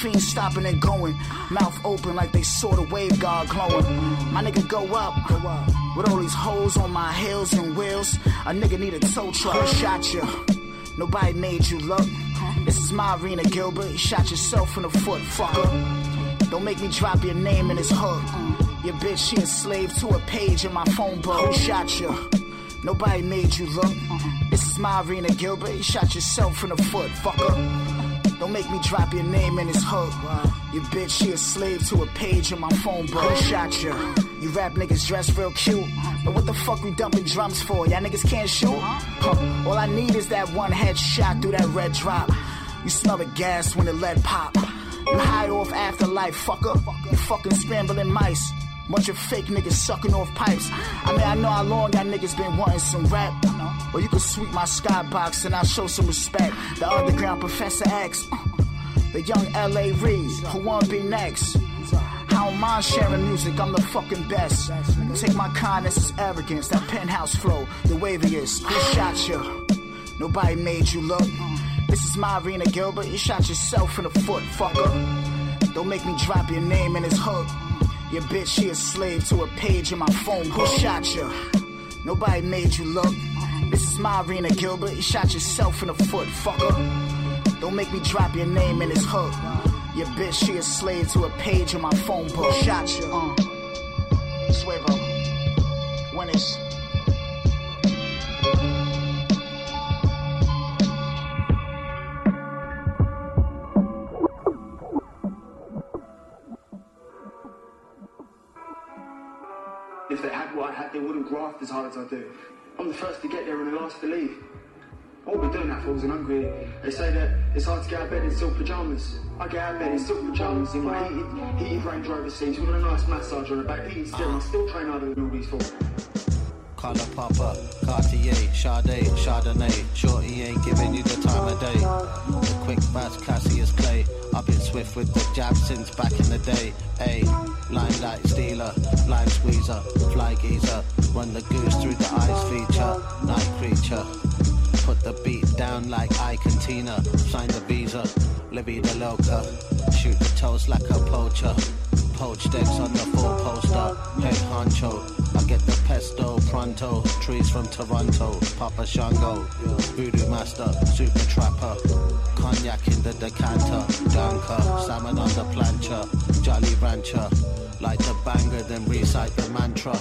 fiends stopping and going. Mouth open like they saw the wave guard glowing. My nigga go up. With all these holes on my heels and wheels. A nigga need a tow truck. Who shot you? Nobody made you look. This is my arena, Gilbert. You shot yourself in the foot, fucker. Don't make me drop your name in his hood. Your bitch, she a slave to a page in my phone book. Who shot you? Nobody made you look. This is my arena, Gilbert. You shot yourself in the foot, fucker. Don't make me drop your name in his hood. Your bitch, she a slave to a page in my phone book. Who shot you? You rap niggas dress real cute. But what the fuck we dumping drums for? Y'all niggas can't shoot? All I need is that one headshot through that red drop. You smell the gas when the lead pop. You high off afterlife, fucker. You fucking scrambling mice. Bunch of fake niggas sucking off pipes. I mean, I know how long y'all niggas been wanting some rap. Well, you can sweep my skybox and I'll show some respect. The underground Professor X. The young L.A. Reid, who wanna be next? I don't mind sharing music, I'm the fucking best. Take my kindness as arrogance, that penthouse flow, the waviest. Who shot you? Nobody made you look. This is my arena, Gilbert. You shot yourself in the foot, fucker. Don't make me drop your name in his hook. Your bitch, she a slave to a page in my phone. Who shot you? Nobody made you look. This is my arena, Gilbert. You shot yourself in the foot, fucker. Don't make me drop your name in his hook. Your bitch, she a slave to a page in my phone book. Shot you, Suevo. When is... If they had what I had, they wouldn't graft as hard as I do. I'm the first to get there and the last to leave. What we're doing that for is hungry. They say that it's hard to get out of bed in silk pyjamas. I get out of bed in silk pyjamas in my heated Range Rover seats with a nice massage on the back. Heated still, I still train harder than all these fools. Color Papa, Cartier, Sade, Chardonnay. Shorty ain't giving you the time of day. The quick fast Cassius Clay. I've been swift with the jab since back in the day. Ayy, limelight stealer, blind squeezer, fly geezer. Run the goose through the eyes feature, night creature. Put the beat down like Ike and Tina. Sign the visa, Libby the Loca. Shoot the toast like a poacher. Poached eggs on the full poster. Head honcho, I get the pesto pronto. Trees from Toronto, Papa Shango. Voodoo master, super trapper. Cognac in the decanter. Danker, salmon on the plancha. Jolly rancher. Light the banger, then recite the mantra.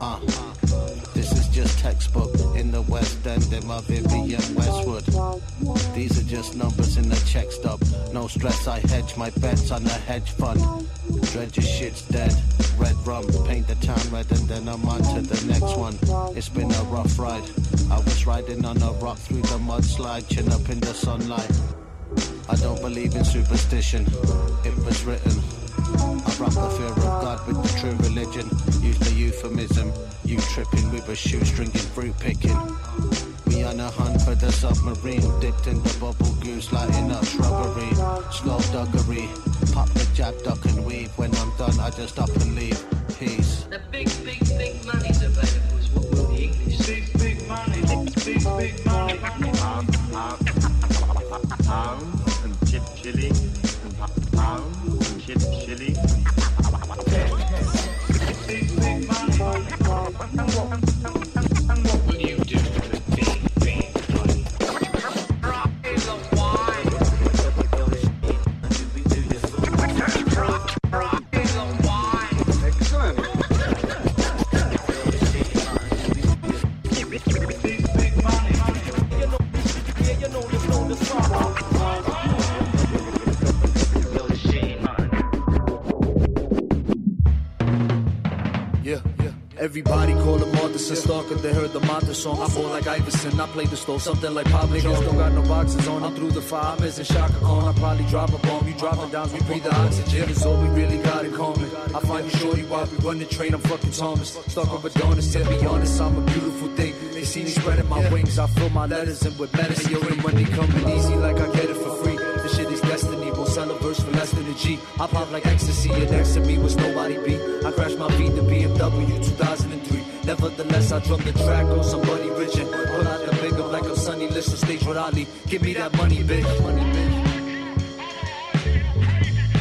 This is just textbook in the West End in my Vivian Westwood. These are just numbers in the check stub. No stress, I hedge my bets on a hedge fund. Dread your shit's dead. Red rum, paint the town red and then I'm on to the next one. It's been a rough ride. I was riding on a rock through the mudslide, chin up in the sunlight. I don't believe in superstition. It was written. I rock the fear of God with the true religion. Use the euphemism. You tripping with a shoestring and fruit picking. We on a hunt for the submarine. Dipped in the bubble goose, lighting up shrubbery. Skullduggery. Pop the jab, duck and weave. When I'm done, I just up and leave. Peace. The big money's available is what will the English say. Big money. Big money. Pound and chip chili. Pound and chip chili. Big money. And what will you do with big money? Rock is a wine. Rock is a wine. Excellent. Big money. You know the song. Everybody call him Arthur Stalker. They heard the Mata song. I'm more like Iverson. I play the stove, something like Pablo. Niggas don't got no boxes on. I'm through the fire. I'm as in Shaka Khan. I probably drop a bomb. You dropping down. We breathe the oxygen. It's all we really got in common. I find you shorty while we run the train. I'm fucking Thomas. Stuck over Donuts. To be honest, I'm a beautiful thing. They see me spreading my wings. I fill my letters in with medicine. Yo, the money coming easy like I get it for free. This shit is destiny. Won't sell a verse for less than a G. I pop like ecstasy. And next to me was nobody beat. I crashed my beat to BMW 2003. Nevertheless, I drum the track on somebody rich and pull out the big up like I'm Sonny Liston stage with Ali. Give me that money, bitch. Money, bitch.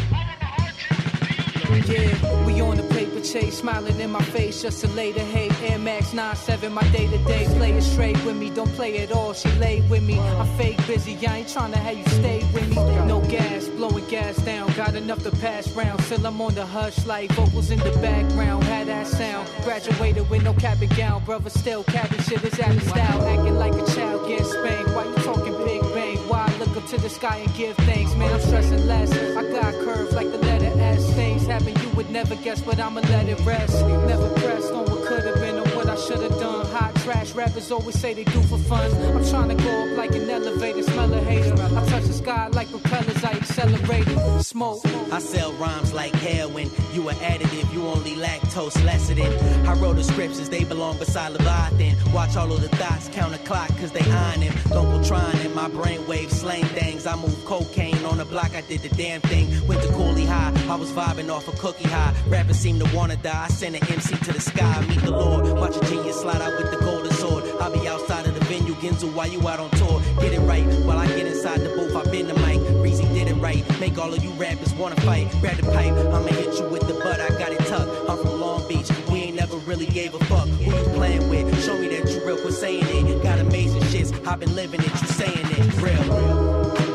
chase, smiling in my face just to lay the hate. Air Max 97, my day-to-day. Play it straight with me, don't play at all. She laid with me, I'm fake busy, I ain't tryna have you stay with me. No gas, blowing gas down, got enough to pass round. Till I'm on the hush like vocals in the background. Had that sound, graduated with no cap and gown. Brother still cabbing shit is out of style. Acting like a child getting spanked. Why you talking big bang? Why I look up to the sky and give thanks? Man, I'm stressing less. I got curves like the letter S. Things happen you would never guess, but I'ma let it rest. Never pressed on what could have been or what I should have done. Hot trash rappers always say they do for fun. I'm trying to go up like an elevator, smell a hater. I touch the sky like propellers, I accelerate it. Smoke. I sell rhymes like heroin. You an additive, you only lactose lecithin. I wrote the scriptures, they belong beside Leviathan. Watch all of the dots, count a clock, cause they iron him. Don't go trying in my brainwave, slang things. I move cocaine on the block, I did the damn thing. Went to Cooley High, I was vibing off a cookie high. Rappers seem to wanna die, I send an MC to the sky. Meet the Lord, watch a genius slide out with the golden sword. I'll be outside of the venue, Ginzu, while you out on tour. Get it right, while I get inside the booth, I bend the mic. Breezy did it right, make all of you rappers wanna fight. Grab the pipe, I'ma hit you with the butt, I got it tucked. I'm from Long Beach, we ain't never really gave a fuck. Who you playing with? Show me that you real, quit saying it. Got amazing shits, I've been living it, you saying it, real.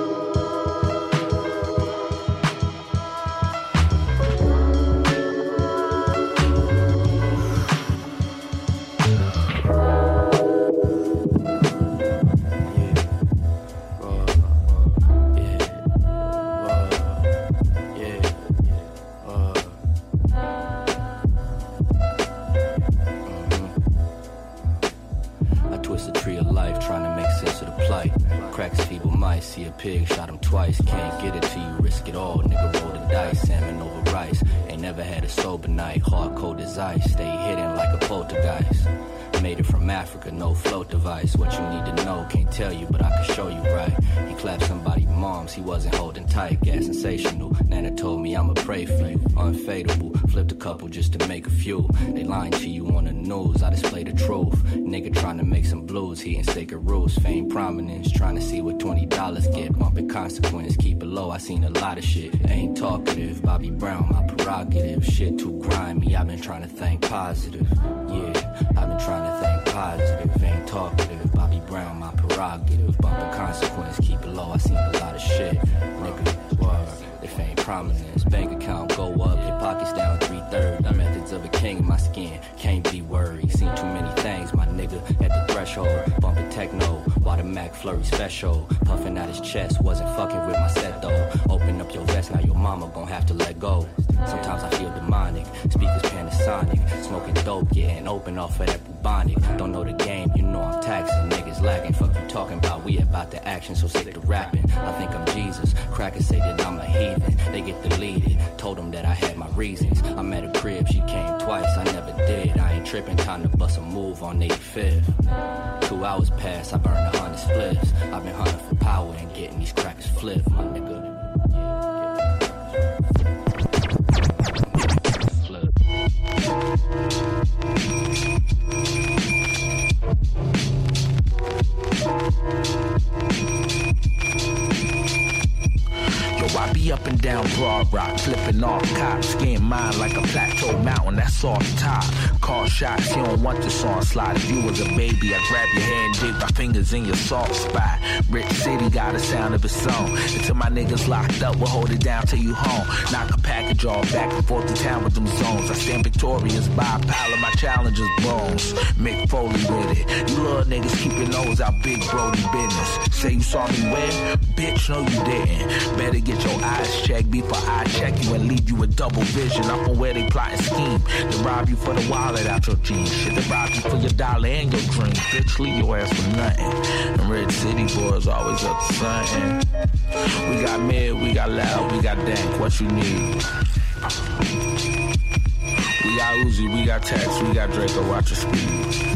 See a pig, shot him twice. Can't get it till you risk it all. Nigga roll the dice, salmon over rice. Ain't never had a sober night. Hard cold as ice, stay hidden like a poltergeist. Made it from Africa, no float device. What you need to know, can't tell you, but I can show you right. He clapped somebody's moms, he wasn't holding tight. Gas sensational, Nana told me I'ma pray for you. Unfadable, flipped a couple just to make a few. They lying to you on the news, I display the truth. Nigga trying to make some blues, he in sacred rules. Fame prominence, trying to see what $20 get. Bumping consequence, keep it low, I seen a lot of shit. Ain't talkative, Bobby Brown, my prerogative. Shit too grimy, I've been trying to think positive. Yeah, I've been trying to think positive. Ain't talkative, Bobby Brown, my prerogative. Bumping consequence, keep it low, I seen a lot of shit. Nigga, word, if ain't prominence. Bank account go up, your pockets down 3/3. The methods of a king in my skin, can't be worried. Seen too many things, my nigga, at the threshold. Bumping techno, while the Mac flurry special. Puffing out his chest, wasn't fucking with my set though. Open up your vest, now your mama gon' have to let go. Sometimes I feel demonic, speakers Panasonic. Smoking dope, getting open off of that bubonic. Don't know the game, you know I'm taxing. Niggas lagging, fuck you talking about, we about the action, so sick to rapping. I think I'm Jesus, crackers say that I'm a heathen. They get deleted, told them that I had my reasons. I'm at a crib, she came twice, I never did. I ain't tripping, time to bust a move on 85th. 2 hours past, I burned 100 spliffs. I've been hunting for power and getting these crackers flipped, my nigga. I be up and down Broad Rock, flipping off cops, getting mine like a plateau mountain, that's off top. Call shots, you don't want this on slide. If you was a baby, I'd grab your hand, dig my fingers in your soft spot. Rich City got a sound of its own. Until my niggas locked up, we'll hold it down till you home. Knock a package all back and forth to town with them zones. I stand victorious by a pile of my challengers' bones. Mick Foley with it. You little niggas keep your nose out big Brody business. Say you saw me win? Bitch, no you didn't. Better get your eyes checked before I check you and leave you with double vision. Up on where they plot and scheme to rob you for the wallet out your jeans. Shit, to rob you for your dollar and your dreams. Bitch, leave your ass for nothing. And Red City boys always up to something. We got mid, we got loud, we got dank. What you need? We got Uzi, we got Tex, we got Draco, watch your speed.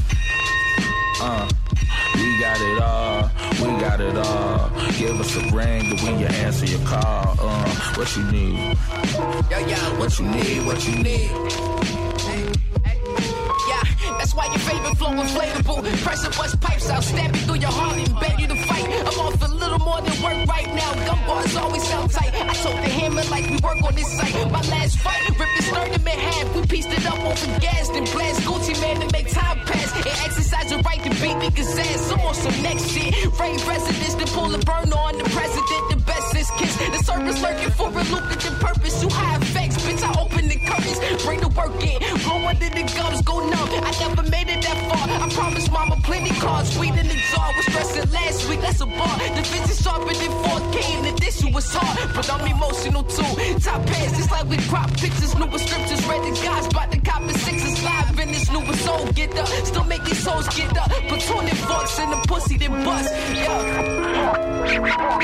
We got it all, we got it all. Give us a ring to when you answer your call. What you need? Yo, what you need, what you need? Yeah, That's why your favorite flow inflatable. Pressure bust pipes out, stab it through your heart and beg you to fight. I'm off a little more than work right now. Gun bars always sound tight. I told the hammer like we work on this site. My last fight, ripped the sternum in half. We pieced it up on some gas and blast Gucci man to make time pass. And exercise the right to beat niggas ass. I'm on some next shit. Rain residents to pull a burn on the president. The best is kiss. The circus lurking for a lucrative purpose. You high effects, bitch. I open the curtains. Bring the work in. Blow under the gums, go numb. I never made it that far. I promised mama plenty cars. Weed in the jar. Was stressing last week. That's a bar. The vision sharper than 4K. And the issue was hard. But I'm emotional too. Top pants, it's like we crop pictures. New scriptures. Read the guys. Bought the cop and sixes. Live in this new soul. Get up. Still make these souls get up. Platoon forks in the pussy then bust. Yeah.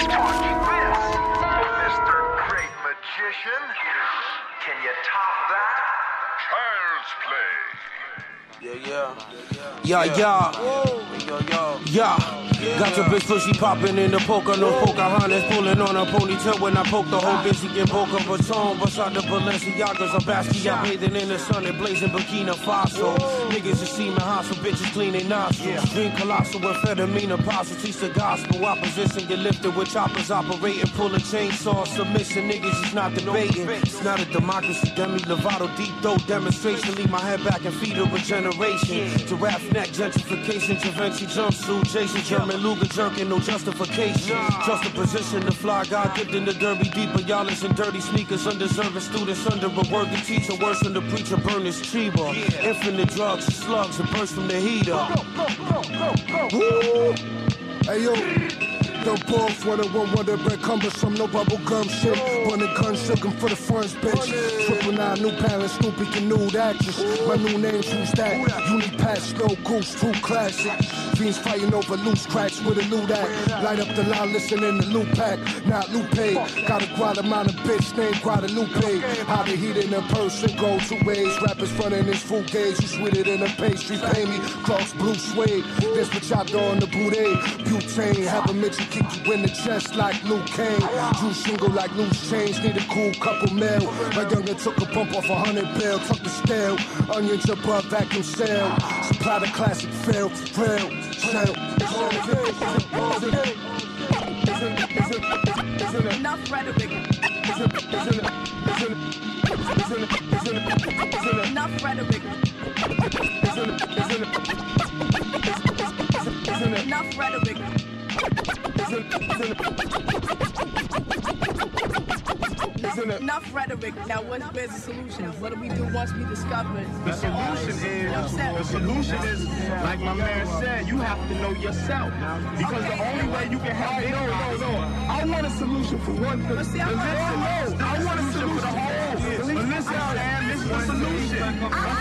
Mr. Great Magician, can you top that? Child's play. Yeah. Got your bitch pushy popping in the poker, no Pocahontas pulling on a ponytail when I poke the whole bitch. She get Boca Raton, beside the Balenciagas, a Basquiat bathing in the sun and blazing Burkina Faso. Niggas is seeming hostile, bitches clean they nostrils. Drink colossal amphetamine, apostles teach the gospel. Opposition get lifted with choppers operating, pull a chainsaw. Submission, niggas is not debating. It's not a democracy, Demi Lovato, deep throat demonstration. Leave my head back and feed a regeneration. Giraffe neck, gentrification, Givenchy jumpsuit, Jason German Luger jerking, no justification. Just a position to fly, God gifted the derby deeper. Y'all listen dirty sneakers, undeserving students under a worthy teacher. Worse than the preacher, burn his chiba. Infinite drugs, slugs, and burst from the heater. Hey yo, the balls 101, wonder bread cumbersome, no bubble gum shit. Burning guns, looking for the funds, bitch. 999 new parents, Snoopy can nude actress. My new name's who's that? Unipass, no goose, too classic. Fiends fighting over loose cracks with a loot act. Light up the line, listen in the loop pack, not Lupe. Got a Guatemala bitch named Guadalupe. How the heat in a person go two ways. Rappers frontin' his full gauge, you sweeter than a pastry. Pay me, cross blue suede. This bachata on the boudet. Butane, have a mix and kick you in the chest like Luke Kane. Drew shingle like loose change, need a cool couple mil. My younger took a bump off 100 bill, tuck the stale. Onions above vacuum sale. Supply the classic fail, real. Enough rhetoric. Enough rhetoric. Enough rhetoric. Enough rhetoric. Now, where's the solution? What do we do once we discover it? The solution is, like my man said, you have to know yourself. Because the only way you can help I want a solution for one thing. I want a solution for the whole. Listen, man, this is the solution.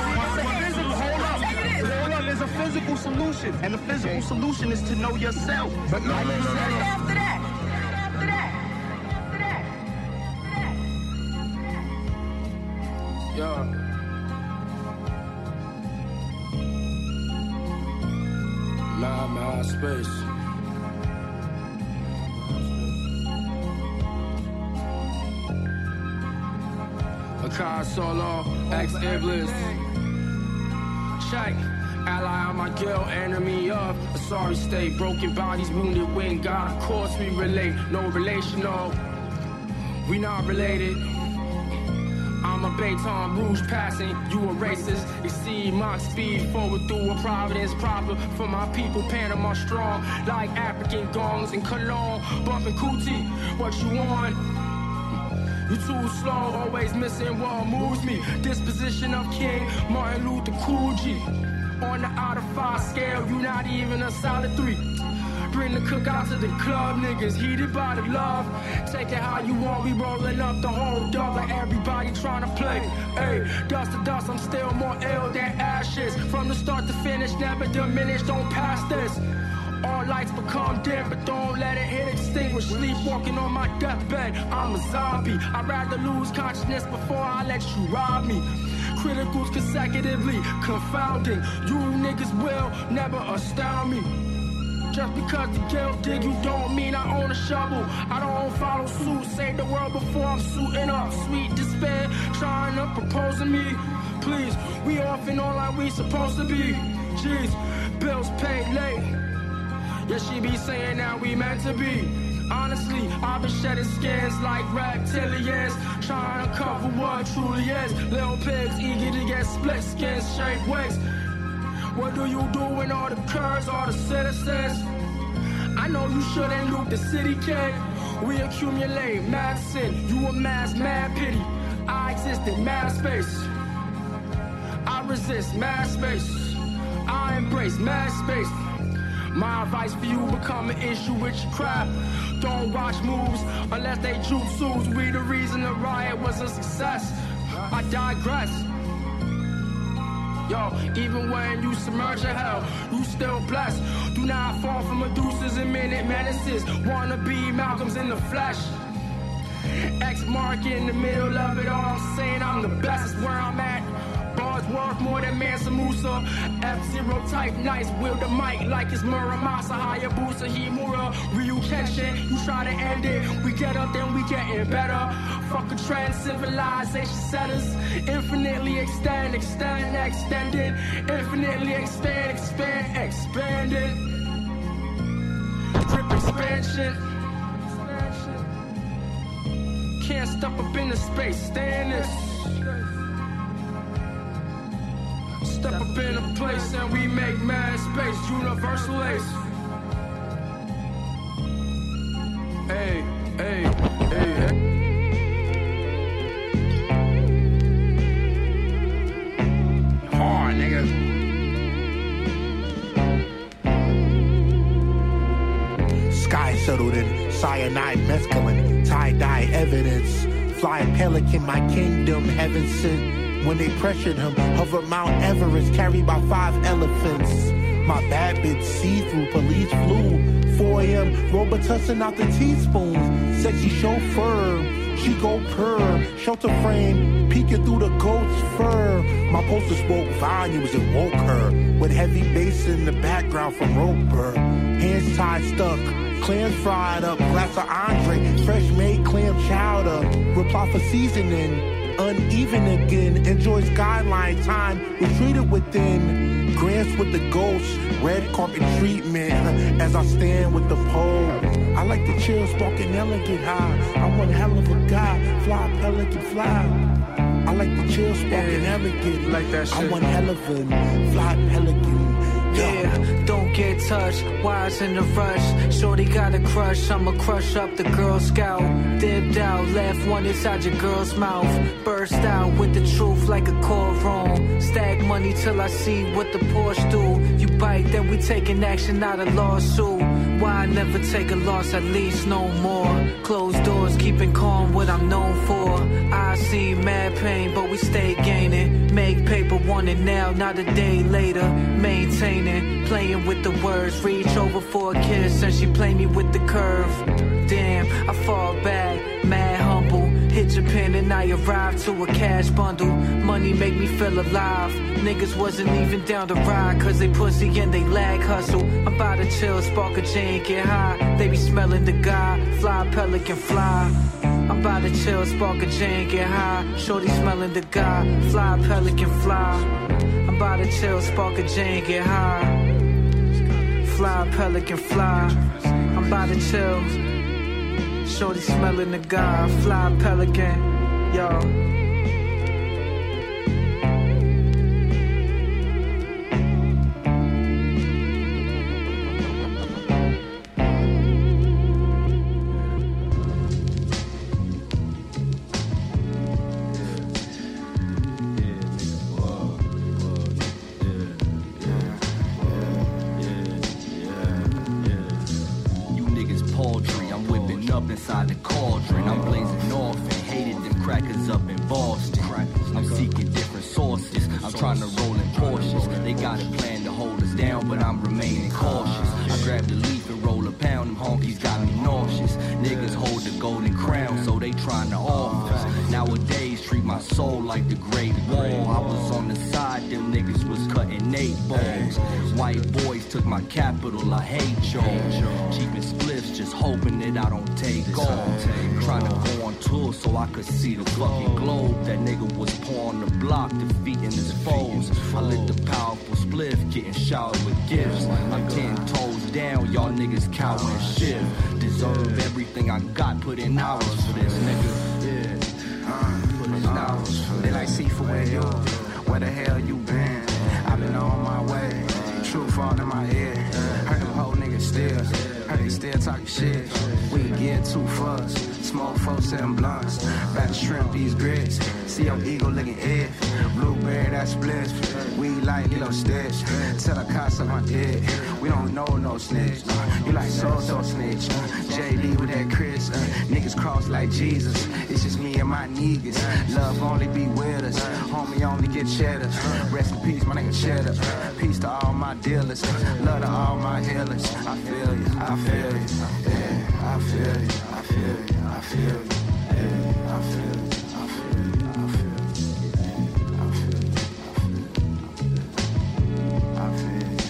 Hold up, there's a physical solution. And the physical solution is to know yourself. But no. After that. Yeah. My space. Akai Solo, ex-Iblis. Check. Ally on my guilt, enemy of a sorry state. Broken bodies, wounded wing. God, of course we relate. No relational. We not related. I'm a Baton Rouge passing, you a racist. Exceed Mach speed, forward through a Providence proper. For my people, Panama strong, like African gongs and Cologne. Bumping coochie, what you want? You too slow, always missing what moves me. Disposition of King Martin Luther Cool G. On the out of 5 scale, you not even a solid 3. Bring the cookout to the club, niggas heated by the love. Take it how you want, we rolling up the whole dub like everybody trying to play. Hey, dust to dust, I'm still more ill than ashes. From the start to finish, never diminish, don't pass this. All lights become dim, but don't let it hit extinguish. Sleepwalking on my deathbed, I'm a zombie. I'd rather lose consciousness before I let you rob me. Criticals consecutively, confounding. You niggas will never astound me. Just because the guilt dig you don't mean I own a shovel. I don't follow suit, save the world before I'm suiting up. Sweet despair, trying to propose to me. please. We off and on like we supposed to be. Jeez, bills paid late. Yeah, she be saying that we meant to be. Honestly, I've been shedding skins like reptilians, trying to cover what truly is. Little pigs eager to get split skins, shake wigs. What do you do when all the curves, all the citizens? I know you shouldn't loot the city, kid. We accumulate mad sin, you amass mad pity. I exist in mad space. I resist mad space. I embrace mad space. My advice for you, become an issue with your crap. Don't watch moves unless they jutsus. We the reason the riot was a success. I digress. Yo, even when you submerge in hell, you still blessed. Do not fall for Medusas and minute menaces. Wanna be Malcolms in the flesh. X mark in the middle of it all. I'm saying I'm the best, that's where I'm at. Bars worth more than Mansa Musa. F-Zero type nice, wield the mic like it's Muramasa, Hayabusa, Himura, Ryu Kenshin. You try to end it, we get up then we getting better. Fuck a trend, civilization setters. Infinitely extend, extended. Infinitely expand, expanded. Grip expansion. Can't step up in the space, stand this. Step up in a place and we make mad space, universal ace. Hey, hey, hey, hey. Hard, nigga. Sky settled in cyanide, mescaline, tie-dye evidence. Fly pelican, my kingdom, heaven sent. When they pressured him, hover Mount Everest, carried by 5 elephants. My bad bitch see-through, police flew. 4 a.m., Robitussin out the teaspoons. Sexy chauffeur, she go purr. Shelter frame, peeking through the goat's fur. My poster spoke volumes, it woke her. With heavy bass in the background from Roper. Hands tied stuck, clams fried up. Glass of Andre, fresh made clam chowder. Reply for seasoning. Uneven again, enjoys guideline time, retreated within. Grants with the ghost, red carpet treatment. As I stand with the pole, I like the chill, sparking elegant high. I'm one hell of a guy, fly pelican fly. I like the chill, sparking elegant. Like that shit. I'm one hell of a fly pelican. Yeah, don't get touched, wise in the rush. Shorty got a crush, I'ma crush up the Girl Scout. Dipped out, left one inside your girl's mouth. Burst out with the truth like a courtroom. Stack money till I see what the Porsche do. You bite, then we taking action, not a lawsuit. Why I never take a loss, at least no more. Closed doors, keeping calm, what I'm known for. I see mad pain, but we stay gaining. Make paper, want it now, not a day later. Maintaining, playing with the words. Reach over for a kiss, and she play me with the curve. Damn, I fall back, mad humble. Hit Japan and I arrived to a cash bundle. Money make me feel alive. Niggas wasn't even down to ride, cause they pussy and they lag hustle. I'm about to chill, spark a chain, get high. They be smelling the guy, fly pelican fly. I'm about to chill, spark a chain, get high. Shorty smelling the guy, fly pelican fly. I'm about to chill, spark a chain, get high. Fly pelican fly. I'm about to chill. Shorty smelling the guy, fly pelican, yo. Inside the cauldron, I'm blazing off and hated them crackers up in Boston. I'm seeking different sources, I'm trying to roll in Porsches. They got a plan to hold us down, but I'm remaining cautious. I grab the leaf and roll a pound, them honkies got me nauseous. Niggas hold the golden crown, so they trying to off us. Nowadays, treat my soul like the Great Wall. I was on the side, them niggas was cutting 8 bones. White boys took my capital, I hate y'all. Cheaping spliffs, just hoping that I don't take off. Trying to go on tour so I could see the fucking globe. That nigga was pouring the block, defeating his foes. I lit the powerful spliff, getting showered with gifts. I'm 10 toes down, y'all niggas cower and shift. Deserve everything I got, put in hours for this nigga. Yeah, put in hours for this. They like Seafood, where you? Where the hell you been? I've been on my way. Truth all in my head. Heard them whole niggas still. Heard they still talking shit. We get too fussed. Smoke 4-7 blunts. Back to shrimp these grits. See your eagle looking if. Blueberry that spliff. We like Lilo Stitch. Tell the cops on my dick. We don't know no snitch. You like so snitch. J.D. with that Chris. Niggas cross like Jesus. It's just me and my niggas. Love only be with us. Homie only get cheddar. Rest in peace, my nigga Cheddar. Peace to all my dealers. Love to all my healers. I feel you. I feel you. Yeah, I feel you. I feel you. I feel you. Yeah, I feel you. I feel you. I feel you. I feel you. I feel you.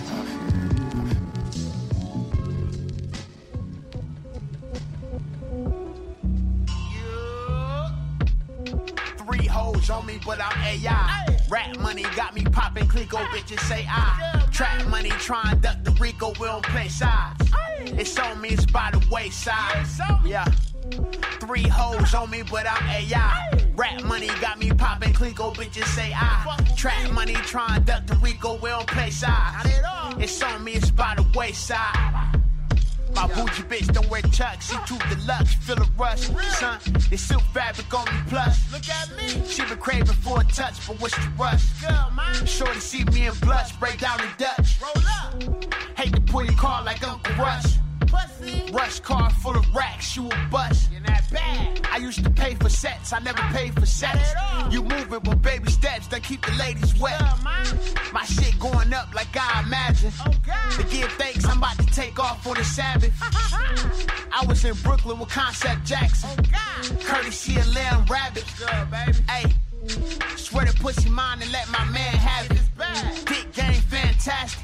Three hoes on me, but I'm AI. Rap money got me popping Clico, bitches say I. Trap money, try and duck the Rico, we don't play sides. It's on me, it's by the wayside. Yeah. Three hoes on me, but I'm AI. Rap money got me popping Clico, bitches say I. Trap money, try and duck the Rico, we don't play sides. It's on me, it's by the wayside. My bougie bitch don't wear chucks, she too deluxe, feel a rush, son. This silk fabric on me plus. Look at me. She been craving for a touch, but what's the rush? Shorty see me and blush, break down the Dutch. Roll up. Hate to pull your car like Uncle Rush. Rush car full of racks, you a bust. You're not bad. I used to pay for sets, I never paid for sex. You moving with baby steps that keep the ladies wet. My shit going up like I imagine. To give thanks, I'm about to take off on the Sabbath. I was in Brooklyn with Concept Jackson. Courtesy of Lamb Rabbit. Hey, swear to pussy mine and let my man have it. Dick game fantastic.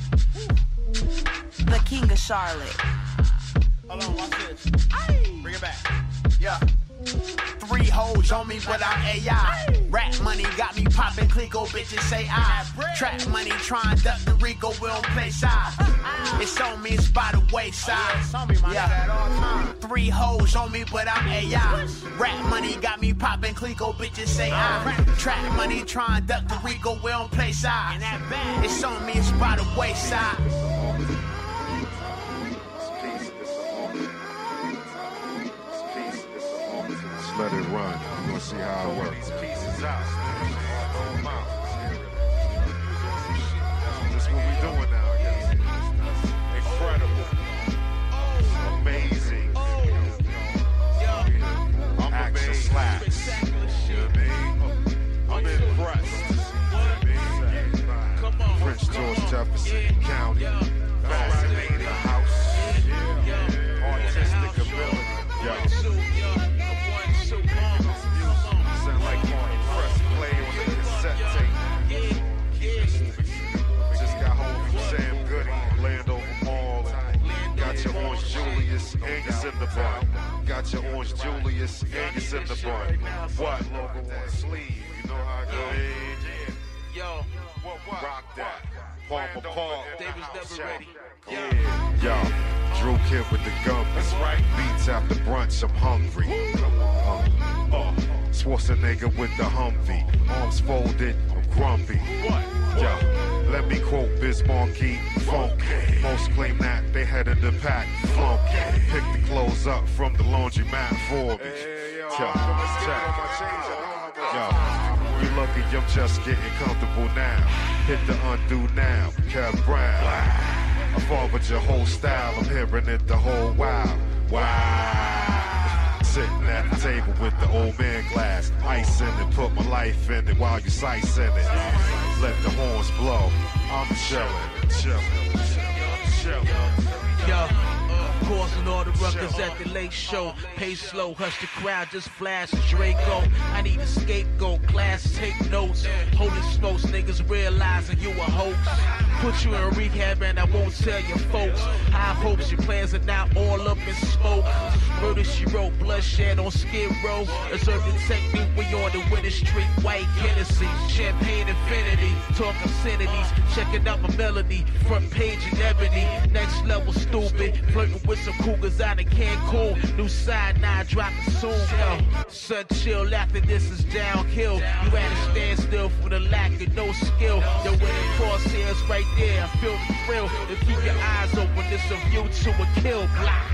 The King of Charlotte. Hold on, watch this. Bring it back. Yeah. Three hoes on me, but I'm AI. Rap money got me popping Clico, bitches say I. Trap money, try and duck the Rico, we don't play side. It's on me, it's by the wayside. Yeah. Three hoes on me, but I'm AI. Rap money got me popping Clico, bitches say I. Trap money, try and duck the Rico, we don't play side. It's on me, it's by the wayside. Let it run. We're gonna see how it works. Pieces out. This is what we doing now, guys. Incredible. Amazing. I'm action slaps. You know what I mean? I'm impressed. Prince George Jefferson County. Fascinating house. Artistic ability. Yo. Sound like Martin Press play on the cassette tape. Just got home from Sam Goody, Landover Mall, and got your Orange Julius Angus in the bun. Got your Orange Julius Angus in the bun. What? Logo on the sleeve, you know how I go. Yo, rock that. Palmer Park. They was never ready. Yo, Drew Kid with the gum. That's right. Beats after brunch, I'm hungry. Schwarzenegger with the Humvee. Arms folded, I'm grumpy. Yo, let me quote Biz Markie, funk. Most claim that they head of the pack, flunk. Pick the clothes up from the laundromat for me. Yo, you lucky I'm just getting comfortable now. Hit the undo now, Kev Brown. I followed your whole style, I'm hearing it the whole while. Wow. Sitting at the table with the old man glass, ice in it, put my life in it while you slicing it. Let the horns blow, I'm chillin'. Yo, Causing all the ruckus at the late show. Pace slow, hush the crowd, just flash Draco. I need a scapegoat, class take notes. Holy smokes, niggas realizing you a hoax. Put you in rehab and I won't tell your folks. High hopes, your plans are now all up in smoke. Murder she wrote, bloodshed on Skid Row. Observe the technique, we on the winning street. White Hennessy, champagne infinity. Talk obscenities, checking out my melody. Front page in ebony, next level stupid. Flirting with some cougars out in Cancun. New side now dropping soon. Yo, son chill after this is downhill. You at a standstill for the lack of no skill. The winning crosshairs right there, I feel the thrill. To keep your eyes open, it's a view to a kill block.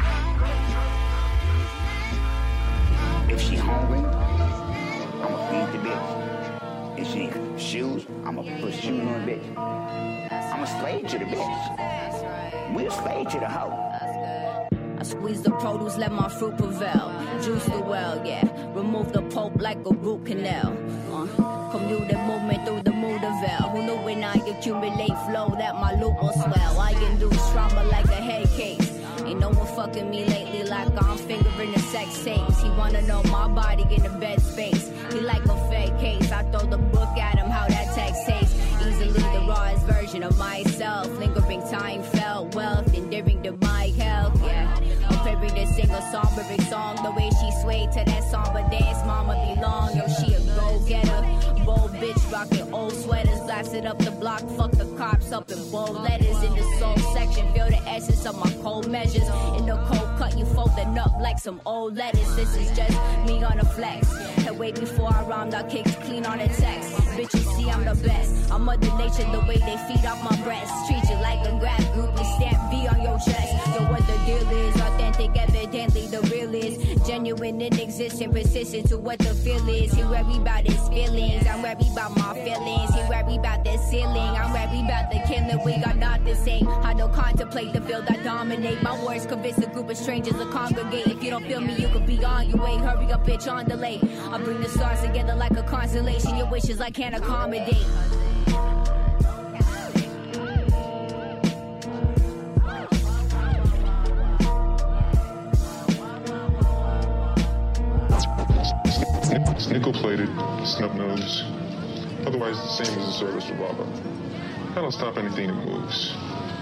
If she hungry, I'ma feed the bitch. If she need shoes, I'ma put shoes on the bitch. I'm a slave to the bitch. We a slave to the hoe. I squeeze the produce, let my fruit prevail. Juice the well, yeah. Remove the pulp like a root canal. Commute the movement through the mood of veil. Who knew when I accumulate flow that my loop will swell? I induce trauma like a head case. Ain't no one fucking me lately like I'm fingering the sex tapes. He wanna know my body in the bed space. He like a fake case. I throw the book at him, how that text tastes. Easily the rawest version of myself. Lingering time, felt wealth, endearing to my health, yeah. I'm preparing to sing a somber song. The way she swayed to that somber dance, mama belong. Yo, she a go-getter. Bold bitch rocking old sweaters. Blasted up the block, fuck the cops up in bold letters. In the soul section, feel the essence of my cold measures. In the cold cut, you folding up like some old letters. This is just me on a flex. And way before I rhymed, I kicked clean on a text. Bitch, you see I'm the best. I'm Mother Nature, the way they feed off my breast. Treat you like a grab group, we stamp V on your chest. Yo, what the deal is, authentic, evidently the real is. Genuine and existent, persistent to what the feel is. He worry about his feelings, I'm worried about my feelings. He worry about the ceiling, I'm worried about the killing. We are not the same, I don't contemplate the field I dominate. My words convince a group of strangers to congregate. If you don't feel me, you could be on your way. Hurry up, bitch, on delay. I bring the stars together like a constellation. Your wishes I can't accommodate. Nickel-plated, snub nose. Otherwise the same as a service revolver. I don't stop anything that moves.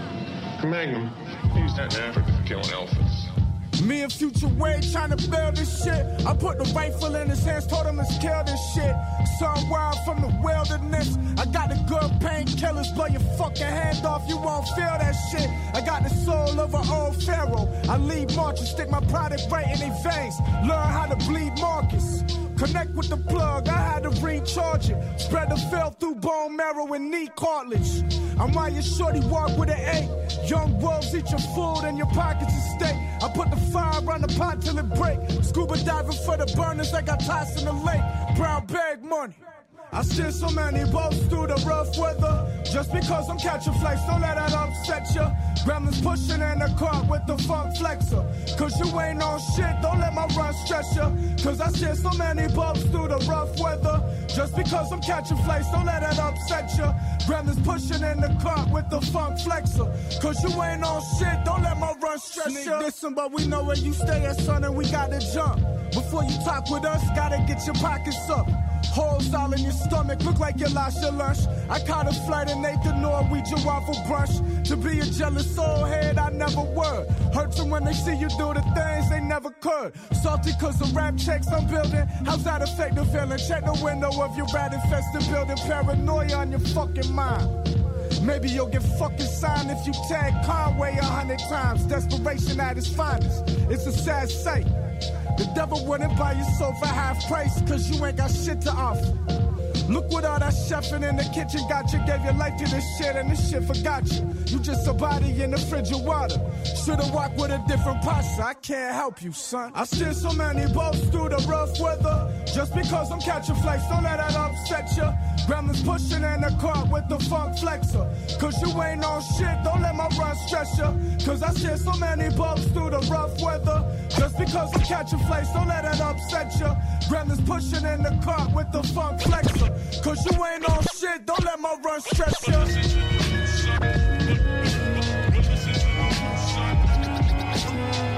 The Magnum, I use that in Africa for killing elephants. Me and Future Wade trying to build this shit. I put the rifle in his hands, told him let's kill this shit. Some wild from the wilderness. I got the good painkillers, blow your fucking hand off, you won't feel that shit. I got the soul of an old pharaoh. I lead marches, stick my product right in their veins. Learn how to bleed Marcus. Connect with the plug, I had to recharge it. Spread the filth through bone marrow and knee cartilage. I'm why your shorty walk with an 8. Young wolves eat your food and your pockets is steak. I put the fire on the pot till it break. Scuba diving for the burners, I got tossed in the lake. Brown bag money. I steer so many boats through the rough weather. Just because I'm catching flights, don't let that upset ya. Gremlins pushing in the cart with the funk flexor. Cause you ain't on shit, don't let my run stretch ya. Cause I steer so many boats through the rough weather. Just because I'm catching flights, don't let that upset ya. Gremlins pushing in the cart with the funk flexor. Cause you ain't on shit, don't let my run stretch ya. Sneak dissing, but we know where you stay at, son, and we gotta jump. Before you talk with us, gotta get your pockets up. Holes all in your stomach, look like you lost your lunch. I caught a flight in Nathan Norwegian waffle brunch. To be a jealous old head, I never were. Hurts them when they see you do the things they never could. Salty cause of rap checks I'm building. How's that affect the feeling? Check the window of your rat-infested building. Paranoia on your fucking mind. Maybe you'll get fucking signed if you tag Conway 100 times. Desperation at its finest. It's a sad sight. The devil wouldn't buy your soul for half price, cause you ain't got shit to offer. Look what all that chefing in the kitchen got you. Gave your life to this shit and this shit forgot you. You just a body in the fridge of water. Should've walked with a different posture. I can't help you, son. I steer so many boats through the rough weather. Just because I'm catching flights, don't let that upset ya. Gremlins pushing in the cart with the funk flexor. Cause you ain't on shit, don't let my run stress ya. Cause I steer so many boats through the rough weather. Just because I'm catching flights, don't let that upset ya. Gremlins pushing in the cart with the funk flexor. Cause you ain't on shit, don't let my run stress ya.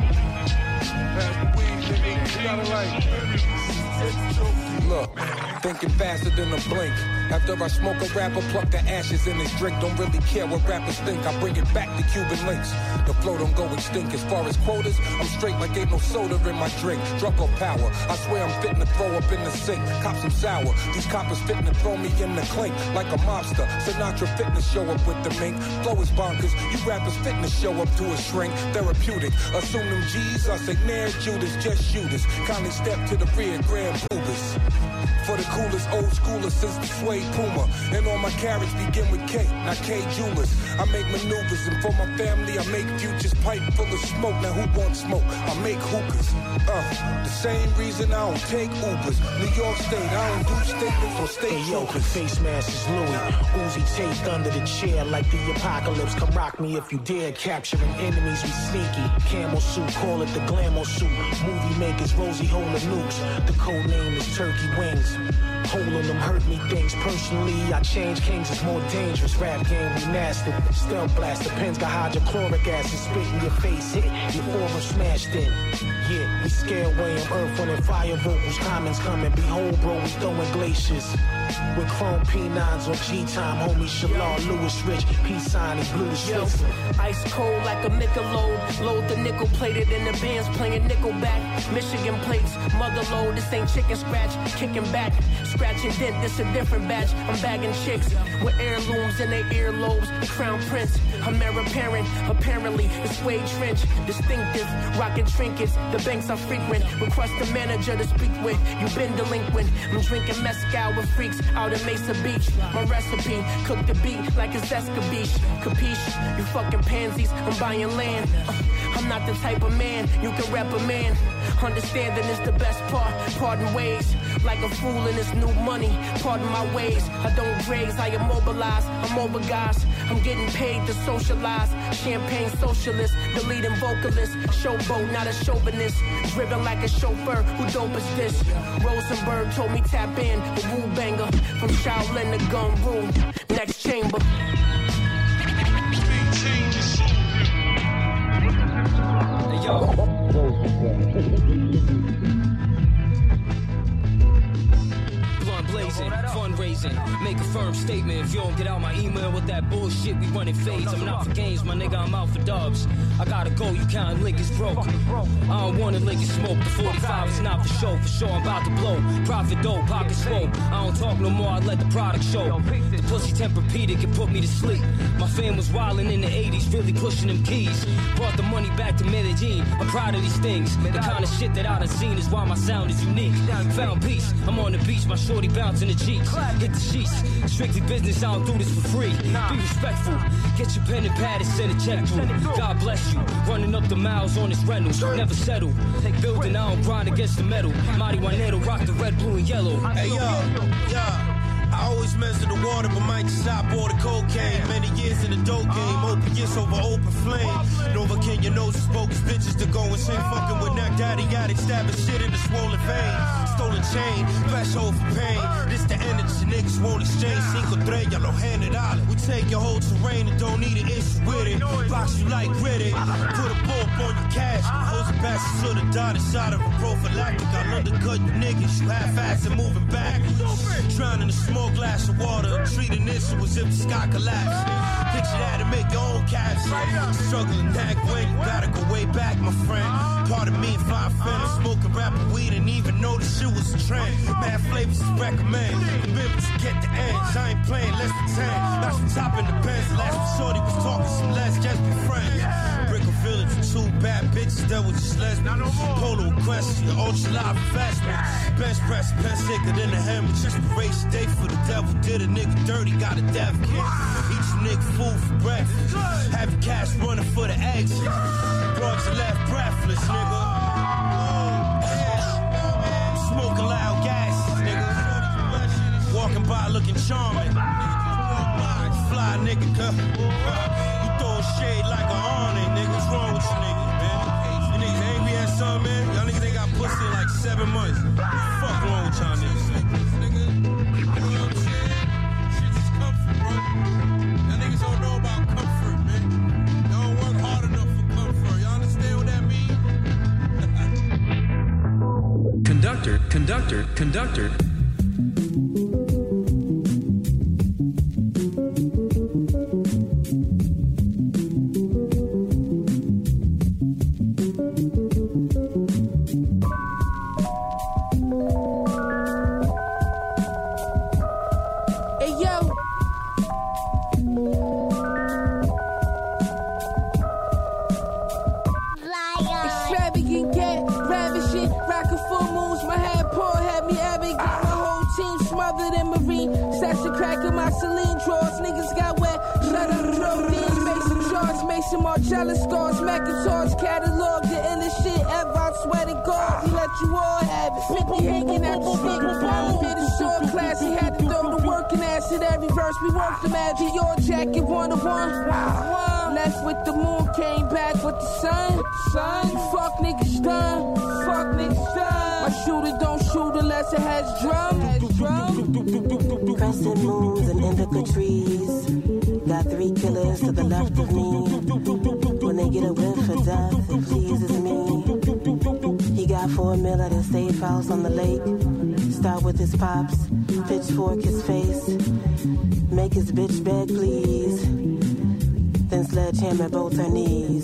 Look, thinking faster than a blink. After I smoke a rapper, pluck the ashes in his drink. Don't really care what rappers think. I bring it back to Cuban links. The flow don't go extinct. As far as quotas, I'm straight like ain't no soda in my drink. Drunk or power, I swear I'm fitting to throw up in the sink. Cop some sour. These coppers fitting to throw me in the clink like a mobster. Sinatra fitting to show up with the mink. Flow is bonkers. You rappers fitting to show up to a shrink. Therapeutic. Assume them G's. I say near Judas, just shoot us. Kindly step to the rear, Grand Poobas. For the coolest old schooler since the suede Puma. And all my carriage begin with K, not K Jewelers. I make maneuvers, and for my family I make futures. Pipe full of smoke, now who wants smoke? I make hookahs. The same reason I don't take Ubers. New York State, I don't do statements or state jokers. Face mask is Louis. Uzi taped under the chair like the apocalypse. Come rock me if you dare. Capturing enemies, we sneaky. Camel suit, call it the glamour suit. Movie makers, Rosie holding nukes. The code name is Turkey Wings. Hole in them hurt me things. Personally, I change kings, it's more dangerous. Rap game, we nasty. Stealth blast, the pens got hydrochloric acid. Spit in your face, hit your aura smashed in. Yeah, we scare away in earth, when fire vocals, comments coming. Behold, bro, we throwing glaciers. With chrome P9s on G-Time, homie Shalal Lewis Rich. Peace sign, he blew the streets. Ice cold like a Michelob. Load the nickel plated in the bands playing Nickelback. Michigan plates, mother load. This ain't chicken scratch, kicking back. Scratch and dent, this a different batch. I'm bagging chicks with heirlooms in their earlobes. The crown prince, I'm heir apparent. Apparently, the suede trench, distinctive. Rocking trinkets, the banks I frequent. Request the manager to speak with. You been delinquent. I'm drinking mezcal with freaks out in Mesa Beach. My recipe, cook the beat like it's escabeche. Capiche? You fucking pansies, I'm buying land. I'm not the type of man you can rep a man. Understanding is the best part. Pardon ways, like a fool in this new money. Pardon my ways, I don't graze, I immobilize. I'm over guys, I'm getting paid to socialize. Champagne socialist, deleting vocalist. Showboat, not a chauvinist. Driven like a chauffeur, who dope is this? Rosenberg told me tap in, a Wu banger. From Shaolin to Gun Rule, next chamber. Hey, yo. Blunt blazing, fundraising, make a firm statement. If you don't get out my email with that bullshit, we running fades. I'm not for games, my nigga, I'm out for dubs. I gotta go, you counting liquors broke. I don't wanna lick and smoke. The 45 is not for show, for sure I'm about to blow. Profit dope, pocket swope. I don't talk no more, I let the product show. The pussy Tempur-Pedic can put me to sleep. My fam was wildin' in the 80s, really pushing them keys. Brought the money back to Medellin, I'm proud of these things. The kind of shit that I done seen is why my sound is unique. Found peace, I'm on the beach, my shorty bouncing the Jeeps. Hit the sheets, strictly business, I don't do this for free. Be respectful, get your pen and pad and send a check through. God bless you, running up the miles on this rental. Never settle, building, I don't grind against the metal. Mighty Juanero, rock the red, blue, and yellow. Hey, yo. I always measure the water, but might stop all the cocaine. Many years in the dope game, opiates over open flame. Novocaine, your nose is bogus bitches to go insane. Fucking with neck daddy, addict, stabbing shit in the swollen vein. Stolen chain, threshold for pain. This the energy niggas won't exchange. Cinco tres, ya lo generales. We take your whole terrain and don't need an issue with it. Box you like Riddick, put a bulb on your cash. Hose and passes to the dotted side of a prophylactic. I'll undercut you niggas, you half-ass and moving back. Drowning in the smoke. Glass of water, treating this as if the sky collapsed. Picture that and make your own caption. Struggling back when you gotta go way back, my friend. Pardon me if I offend. Smoking rapper weed and even know the shit was a trend. Mad flavors to recommend. Remember to get the ends. I ain't playing less than 10. That's from top in the pens. Last time shorty was talking some less, just be friends. Brickell Village with two bad bitches that was just lesbian. Polo question, ultra live investment. Bench press, pen sicker than a hammer. Inspiration day for the devil. Did a nigga dirty, got a death kit. Eat you nigga food for breakfast. Have your cash running for the exit. Drugs are left breathless, nigga. Smoking loud gases, nigga. Walking by looking charming. Fly nigga, cuh. You throw shade like an awning, nigga. What's wrong with you niggas, man? You niggas angry at something, man? Y'all niggas ain't got pussy in like 7 months. Fuck wrong with y'all niggas? Don't know about comfort, man. Y'all work hard enough for comfort. Y'all understand what that means? Conductor. Marcella scores, Macintosh catalog, the illest shit ever. I swear to God, he let you all have it. 50 hanging out the stick, Paul did a short class. He had to throw the working ass at every verse. We worked the magic, your jacket 1-1. Left with the moon, came back with the sun. Fuck niggas done. My shooter don't shoot unless it has drum. Crescent moons and indica trees. Got 3 killers to the left of me. When they get a whiff of death, it pleases me. He got 4 mil at a safe house on the lake. Start with his pops, pitchfork his face. Make his bitch beg, please. Then sledgehammer both her knees.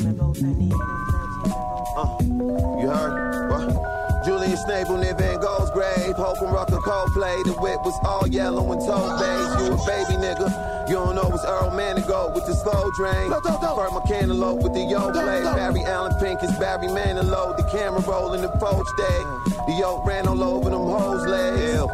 You heard? What? Julian Snable near Van Gogh's grave. Hope and Rucker Coldplay. The whip was all yellow and told beige. You a baby nigga. You don't know it's Earl Manigault with the slow drain. Firm a cantaloupe with the yo play. Barry Allen Pink is Barry Manilow. The camera rolling the poach day. The yoke ran all over them hoes' legs. Ew.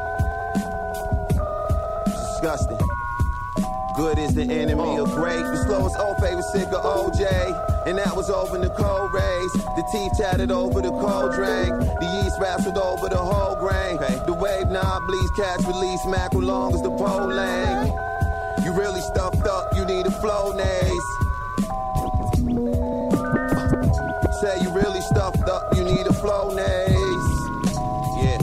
Disgusting. Good is the enemy of great. The slowest old favorite sick of OJ. And that was over in the cold rays. The teeth tatted over the cold drink. The yeast wrestled over the whole grain. The wave knob bleeds, catch release, mackerel long as the pole lane. You really stuffed up, you need a flow naze. Say you really stuffed up, you need a flow naze. Yeah.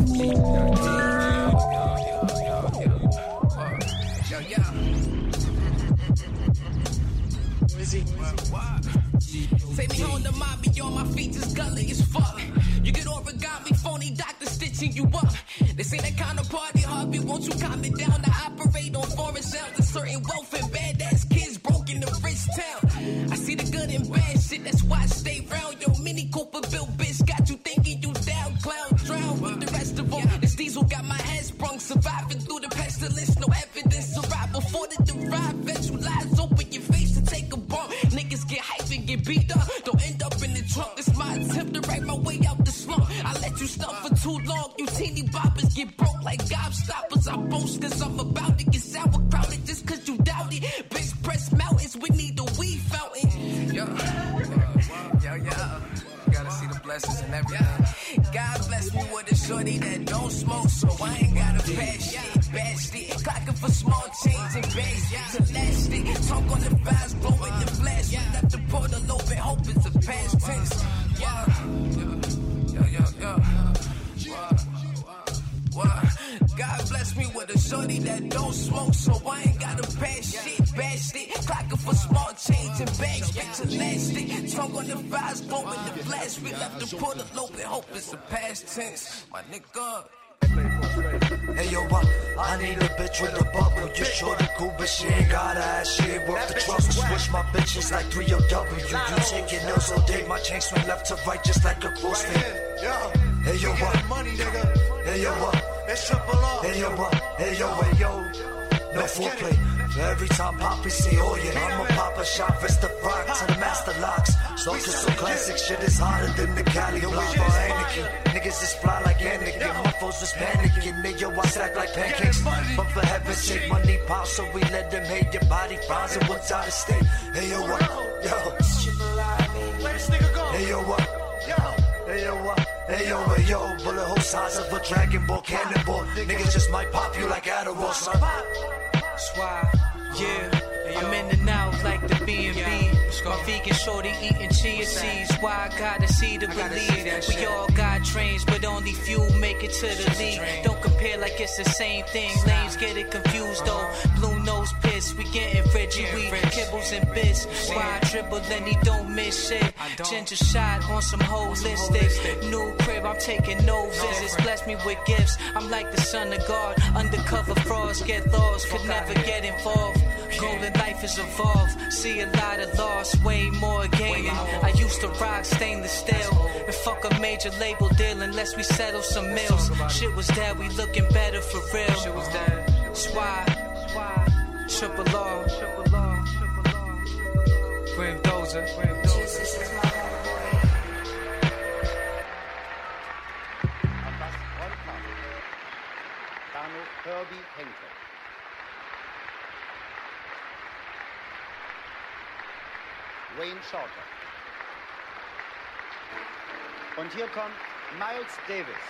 Take me home to mommy, on my feet just gully as fuck. You get origami, phony doctor stitching you up. This ain't that kind of party, Harvey, won't you calm it down? To operate on foreign sounds, a certain wealth and badass kids broke in the rich town. I see the good and bad shit, that's why I stay round. Yo, Mini Cooper built bitch, got you thinking you down, clown, drown with the rest of them. This diesel got my head sprung, surviving through the pestilence, no evidence to ride before the derived. Visualize, open your face to take a bump. Niggas get hyped and get beat up, don't end up in the trunk. It's my attempt to write my way out the slump. I let you stuff for too long, you teeny boppers get broke like gobstoppers. I boast cause I'm about to get sauerkrauted just cause you doubt it. Bitch, press mountains, we need a weed fountain. Yo. Gotta see the blessings and everything. God bless me with a shorty that don't smoke, so I ain't gotta pass shit. Bad shit, clocking for small change and bags. To last it, talk on the vibes, blowing the flash. We left the portal open, hope it's a past tense. God bless me with a shorty that don't smoke, so I ain't gotta pass shit. Bad shit, clocking for small change and bags. Bitch, elastic, talk on the vibes, blowing the flash. We left the portal open, hope it's a past tense. My nigga. Hey yo, I need a bitch with a bubble. You sure the cool, but she ain't got ass. She ain't worth the trouble. Switch my bitches like 3OW. You taking nails all day. My chain swing left to right just like a close fit. Hey yo, Hey yo, Hey yo, Hey yo. No foreplay. Every time Poppy say, oh yeah, I'ma pop a shot, fist the rock to the master locks. So classic shit is harder than the Cali block for Anakin. Niggas is fly like Anakin, my foes was panicking. Nigga, I stack like pancakes. But for heaven's sake, money pop, so we let them hate your body bronze and what's out of state. Hey yo, what? Yo. Hey yo, what? Hey yo, what? Hey yo, bullet hole size of a Dragon Ball cannonball. Niggas just might pop you like Adderall, son. Swag, yeah, I'm in and out like the B&B. My vegan shorty eating chia seeds. Why I gotta see the relief? We all got trains, but only few make it to the league. Don't compare like it's the same thing. Lames get it confused though. Blue nose pit. this. We getting Reggie, we kibbles and bits. Why I dribble and he don't miss shit. Ginger shot on some holistic. New crib, I'm taking no visits. Bless me with gifts. I'm like the son of God. Undercover frauds get lost, could never get involved. Golden life is evolved. See a lot of loss, way more gaining. I used to rock stainless steel and fuck a major label deal unless we settle some mills. Shit was dead, we looking better for real. That's why Triple R, Grim Dozer. Jesus is my Herbie Henkel. Wayne Shorter. Und hier kommt Miles Davis.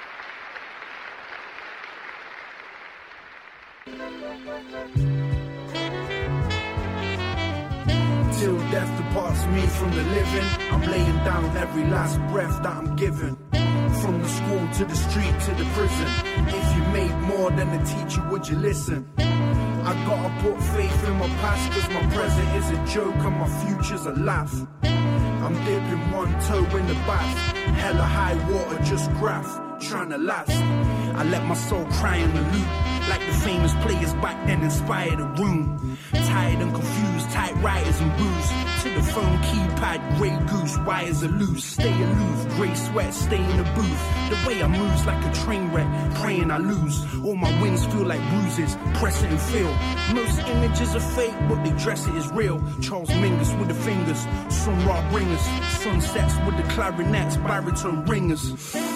Till death departs me from the living, I'm laying down every last breath that I'm given. From the school to the street to the prison. If you made more than a teacher, would you listen? I gotta put faith in my past, cause my present is a joke and my future's a laugh. I'm dipping one toe in the bath, hella high water, just graph, trying to last. I let my soul cry in the loop, like the famous players back then inspired a room. Tired and confused, tight writers and booze. To the phone keypad, grey goose, wires are loose. Stay aloof, grey sweat, stay in the booth. The way I move's like a train wreck, praying I lose. All my wins feel like bruises, press it and feel. Most images are fake, but they dress it as real. Charles Mingus with the fingers, sun rock ringers. Sunsets with the clarinets, baritone ringers.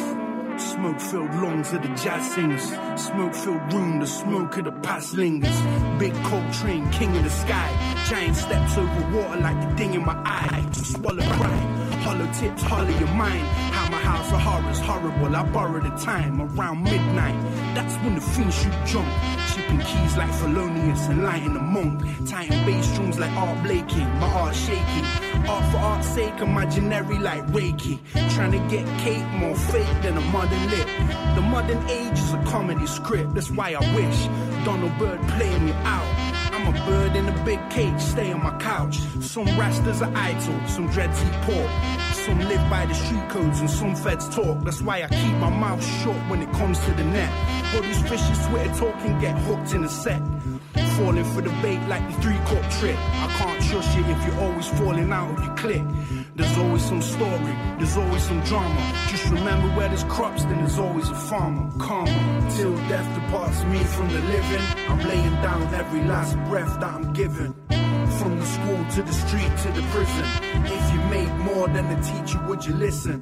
Smoke-filled lungs of the jazz singers. Smoke-filled room, the smoke of the past lingers. Big Coltrane, king of the sky. Giant steps over water like the ding in my eye. To swallow pride. Hollow tips, hollow your mind. How my house of horrors horrible. I borrow the time around midnight. That's when the fiends shoot jump. Chipping keys like Thelonious and lighting a monk. Tighten bass drums like Art Blakey. My art shaky. Art for art's sake, imaginary like Reiki. Trying to get cake more fake than a modern lip. The modern age is a comedy script. That's why I wish Donald Byrd playing me out. I'm a bird in a big cage, stay on my couch. Some rastas are idle, some dreads eat pork. Some live by the street codes and some feds talk. That's why I keep my mouth shut when it comes to the net. All these fishes Twitter talking get hooked in a set. Falling for the bait like the 3-cup trick. I can't trust you if you're always falling out of your clique. There's always some story, there's always some drama. Just remember where there's crops, then there's always a farmer. Karma, till death departs me from the living. I'm laying down every last breath that I'm given. From the school to the street to the prison. If you made more than a teacher, would you listen?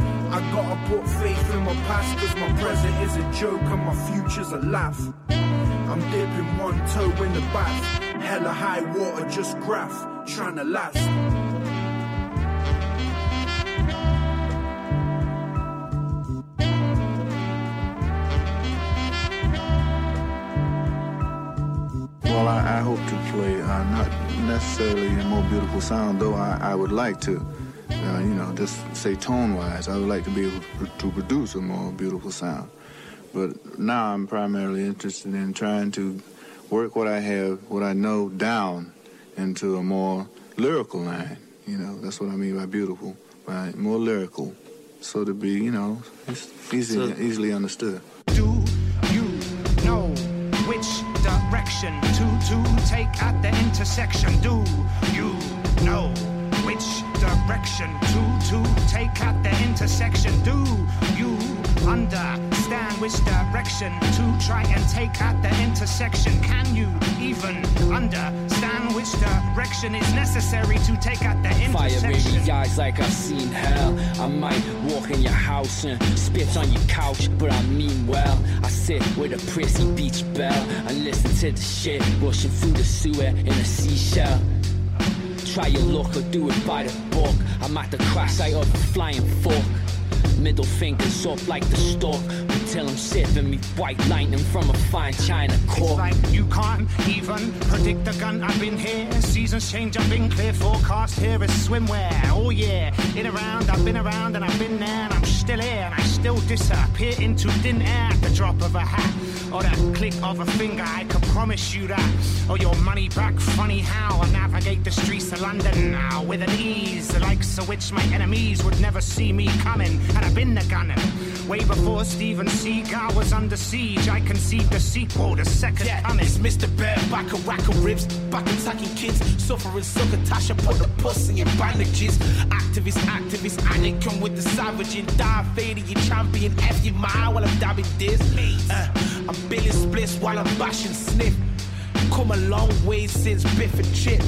I gotta put faith in my past, cause my present is a joke and my future's a laugh. I'm dipping one toe in the bath. Hella high water, just graph, trying to last. Well, I hope to play, not necessarily a more beautiful sound, though I would like to, just say tone-wise, I would like to be able to produce a more beautiful sound. But now I'm primarily interested in trying to work what I have, what I know down into a more lyrical line. That's what I mean by beautiful, by more lyrical. So to be, it's easily understood. Do you know which direction to take at the intersection? Do you know which direction to take at the intersection? Do you understand which direction to try and take at the intersection? Can you even understand which direction is necessary to take at the intersection? Fire baby eyes like I've seen hell. I might walk in your house and spit on your couch, but I mean well. I sit with a prissy beach bell and listen to the shit rushing through the sewer in a seashell. Try your luck or do it by the book. I'm at the crash site of a flying fork. Middle fingers up like the stalk. We till I'm sipping me white lightning from a fine china core. It's like you can't even predict the gun. I've been here, seasons change, I've been clear. Forecast here is swimwear. Oh yeah, I've been around and I've been there, and I'm still here, and I still disappear into thin air at the drop of a hat or the click of a finger. I can promise you that. Or your money back. Funny how I navigate the streets of London now with an ease, the likes of which my enemies would never see me coming. And I've been the gunner way before Steven Seagal was under siege. I conceived the sequel, the second coming. It's Mr. Bear, back and whack of ribs, back attacking kids, suffering succotash, put the pussy in bandages. Activist, Anakin with the savage and die fading your champion. F you mind while I'm dabbing this. I'm billing splits while I'm bashing sniff. Come a long way since Biff and Chip.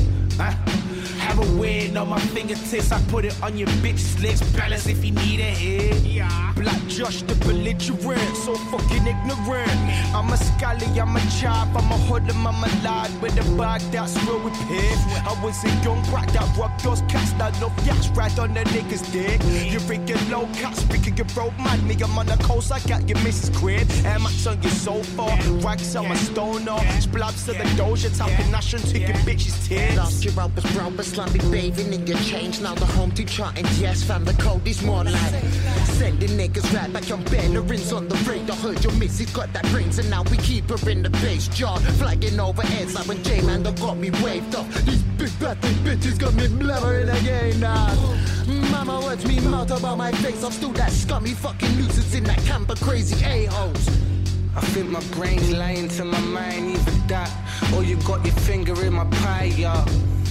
Heroin on my fingertips, I put it on your bitch's lips. Balance if you need a hit. Yeah. Black Josh the belligerent, so fucking ignorant. I'm a scally, I'm a chop, I'm a hoodlum, I'm a lad with a bag that's filled with piss. I was a young brat that rocked those cats, not enough yachts right on the niggas' dick. You're freaking low cat, speaking your road man, me, I'm on the coast, I got your Mrs. Crib. And my on your sofa, rags on my stoner, splabs to the doja, tapping nation to your bitches' tears. Lost your rubbers, slummy bathing in your change. Now the home to charting, yes, fam, the code is more like sending niggas right back on ballerins on the radar. Heard your missus got that brains, and now we keep her in the base jar. Flagging over heads like when J-Man done got me waved off. These big batty bitches got me blabbering again now. Mama watch me mouth about my face. I'm still that scummy fucking nuisance in that camp of crazy a-holes. I think my brain's lying to my mind, either that or you got your finger in my pie, y'all.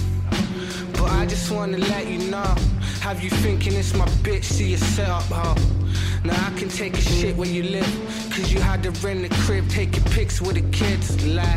But I just wanna let you know, have you thinking it's my bitch, see you set up, huh? Now I can take a shit where you live, cause you had to rent the crib, taking pics with the kids, like.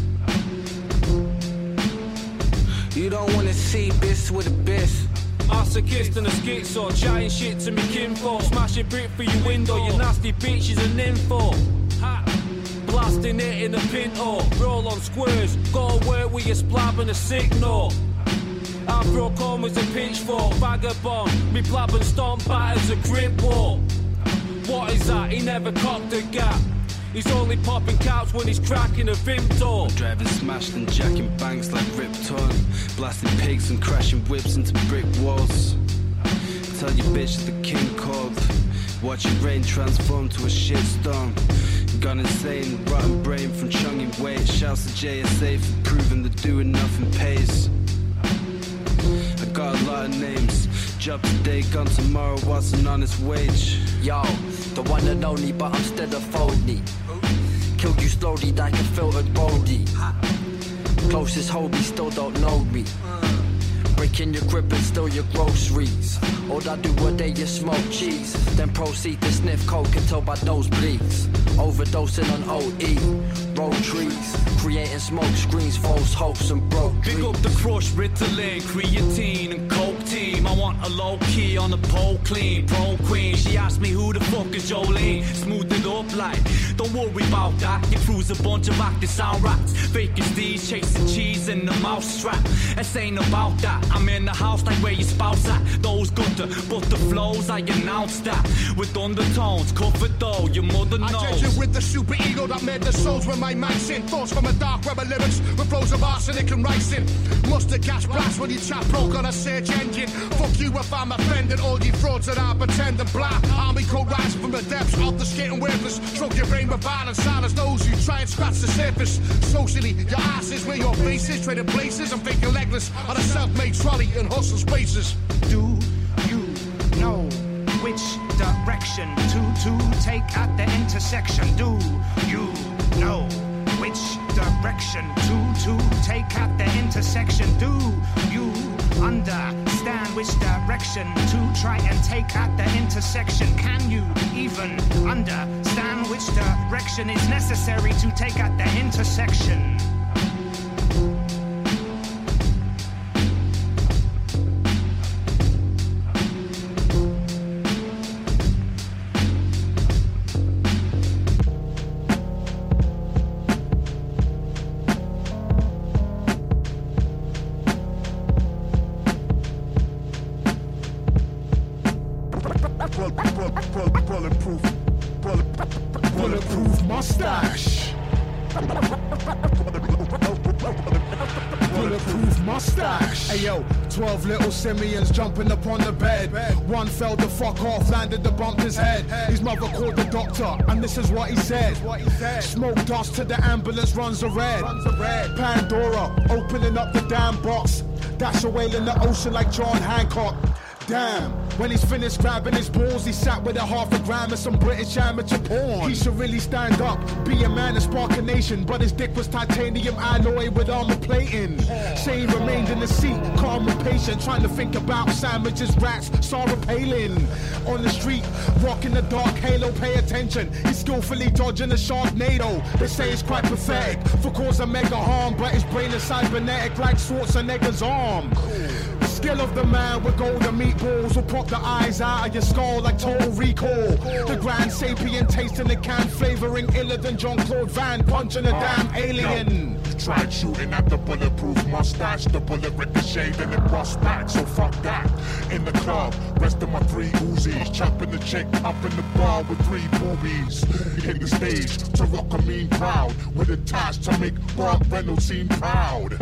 You don't wanna see this with a bitch. Ask a kiss and a schizo, chatting shit to me kinfolk. Smashing brick through your window, you nasty bitch is an info. Blasting it in a pinto, roll on squares, gotta work with your splab and a signal. I throw combs and pitchfork, vagabond, me blab and stomp batters a grip war. What is that? He never cocked a gap. He's only popping caps when he's cracking a Vimto. Driving smashed and jacking banks like Rip Torn, blasting pigs and crashing whips into brick walls. Tell your bitch the king called. Watch your rain transform to a shitstorm. Gone insane, rotten brain from chunging weight. Shouts to JSA for proving that doing nothing pays. I got a lot of names. Job today, gone tomorrow, what's an honest wage? Yo, the one and only, but I'm still a phony. Killed you slowly like a filtered roadie. Closest hobie still don't know me. Breaking your grip and steal your groceries. All I do all day is smoke cheese, then proceed to sniff coke until my nose bleeds. Overdosing on OE, road trees, creating smoke screens, false hopes and broke dreams. Big up the crush, Ritalin, creatine and coke team. I want a low key on the pole clean, pro queen. She asked me who the fuck is Jolene, smooth it up like, don't worry about that. Your crew's a bunch of acting sound rats, fake as these, chasing cheese in the mouse trap. This ain't about that. I'm in the house like where your spouse at. Those good to, but the flows I announced that with undertones, covered though your mother knows. I judge you with the super ego that made the souls when my mind's in. Thoughts from a dark web of lyrics with flows of arsenic and ricin. Mustard gas blast when you chat broke on a search engine. Fuck you if I'm offended. All you frauds that I pretend and blah. Army code rise from the depths of the skating waveless. Stroke your brain with violence, silence those who try and scratch the surface. Socially, your ass is where your face is. Trading places and faking legless on a self-made trolley in hustle spaces. Do you know which direction to take at the intersection? Do you know which direction to take at the intersection? Do you understand which direction to try and take at the intersection? Can you even understand which direction is necessary to take at the intersection? Bulletproof. Bulletproof mustache. Hey yo, 12 little simians jumping upon the bed. One fell the fuck off, landed to bump his head. His mother called the doctor, and this is what he said. Smoke dust to the ambulance runs a red. Pandora, opening up the damn box. Dash a whale in the ocean like John Hancock. Damn, when he's finished grabbing his balls, he sat with a $1/2 gram of some British amateur porn. He should really stand up, be a man and spark a nation, but his dick was titanium alloy with armor plating. Say he remained in the seat, calm and patient, trying to think about sandwiches, rats, Sarah Palin. On the street, rocking the dark halo, pay attention. He's skillfully dodging a Sharknado. They say it's quite pathetic for causing mega harm, but his brain is cybernetic like Schwarzenegger's arm. Skill of the man with golden meatballs will pop the eyes out of your skull like Total Recall. The Grand Sapien tasting the can, flavoring iller than Jean-Claude Van punching a damn alien. You tried shooting at the bulletproof mustache, the bullet ricocheted and it bust back, so fuck that. In the club, rest of my 3 Uzis, chopping the chick up in the bar with 3 boobies. Hit the stage to rock a mean crowd with a task to make Burt Reynolds seem proud.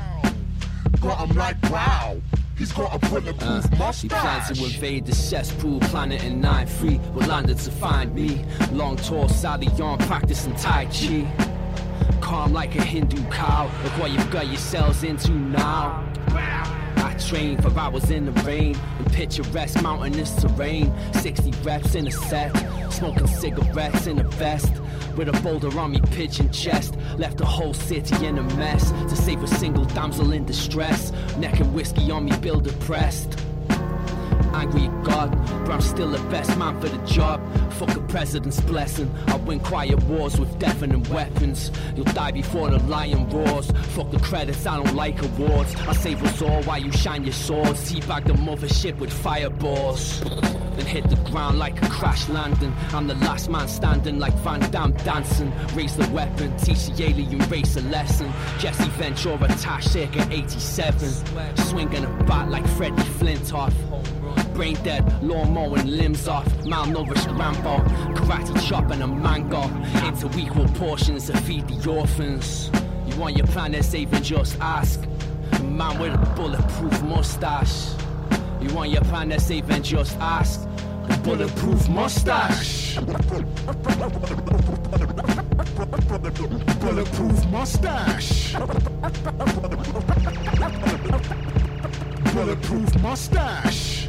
Got him like wow. He's got a bulletproof mustache. He plans to invade the cesspool planet in 9-3. Will landed to find me. Long tall Sally on practicing Tai Chi. Calm like a Hindu cow. Look what you've got yourselves into now. I train for hours in the rain in picturesque mountainous terrain. 60 reps in a set, smoking cigarettes in a vest. With a boulder on me pitching chest, left the whole city in a mess to save a single damsel in distress. Neck and whiskey on me, bill depressed. Angry at God, but I'm still the best man for the job. Fuck a president's blessing. I win quiet wars with deafening weapons. You'll die before the lion roars. Fuck the credits, I don't like awards. I save us all while you shine your swords. Teabag the mothership with fireballs. Then hit the ground like a crash landing. I'm the last man standing like Van Damme dancing. Raise the weapon, teach the alien race a lesson. Jesse Ventura, Tash circa 87. Swinging a bat like Freddie Flintoff. Brain dead, lawn mowing limbs off. Malnourished Rambo, karate chop and a mango. Into equal portions to feed the orphans. You want your planet saving, just ask. A man with a bulletproof mustache. You want your planet saving, just ask. The bulletproof mustache. Bulletproof mustache. Bulletproof mustache.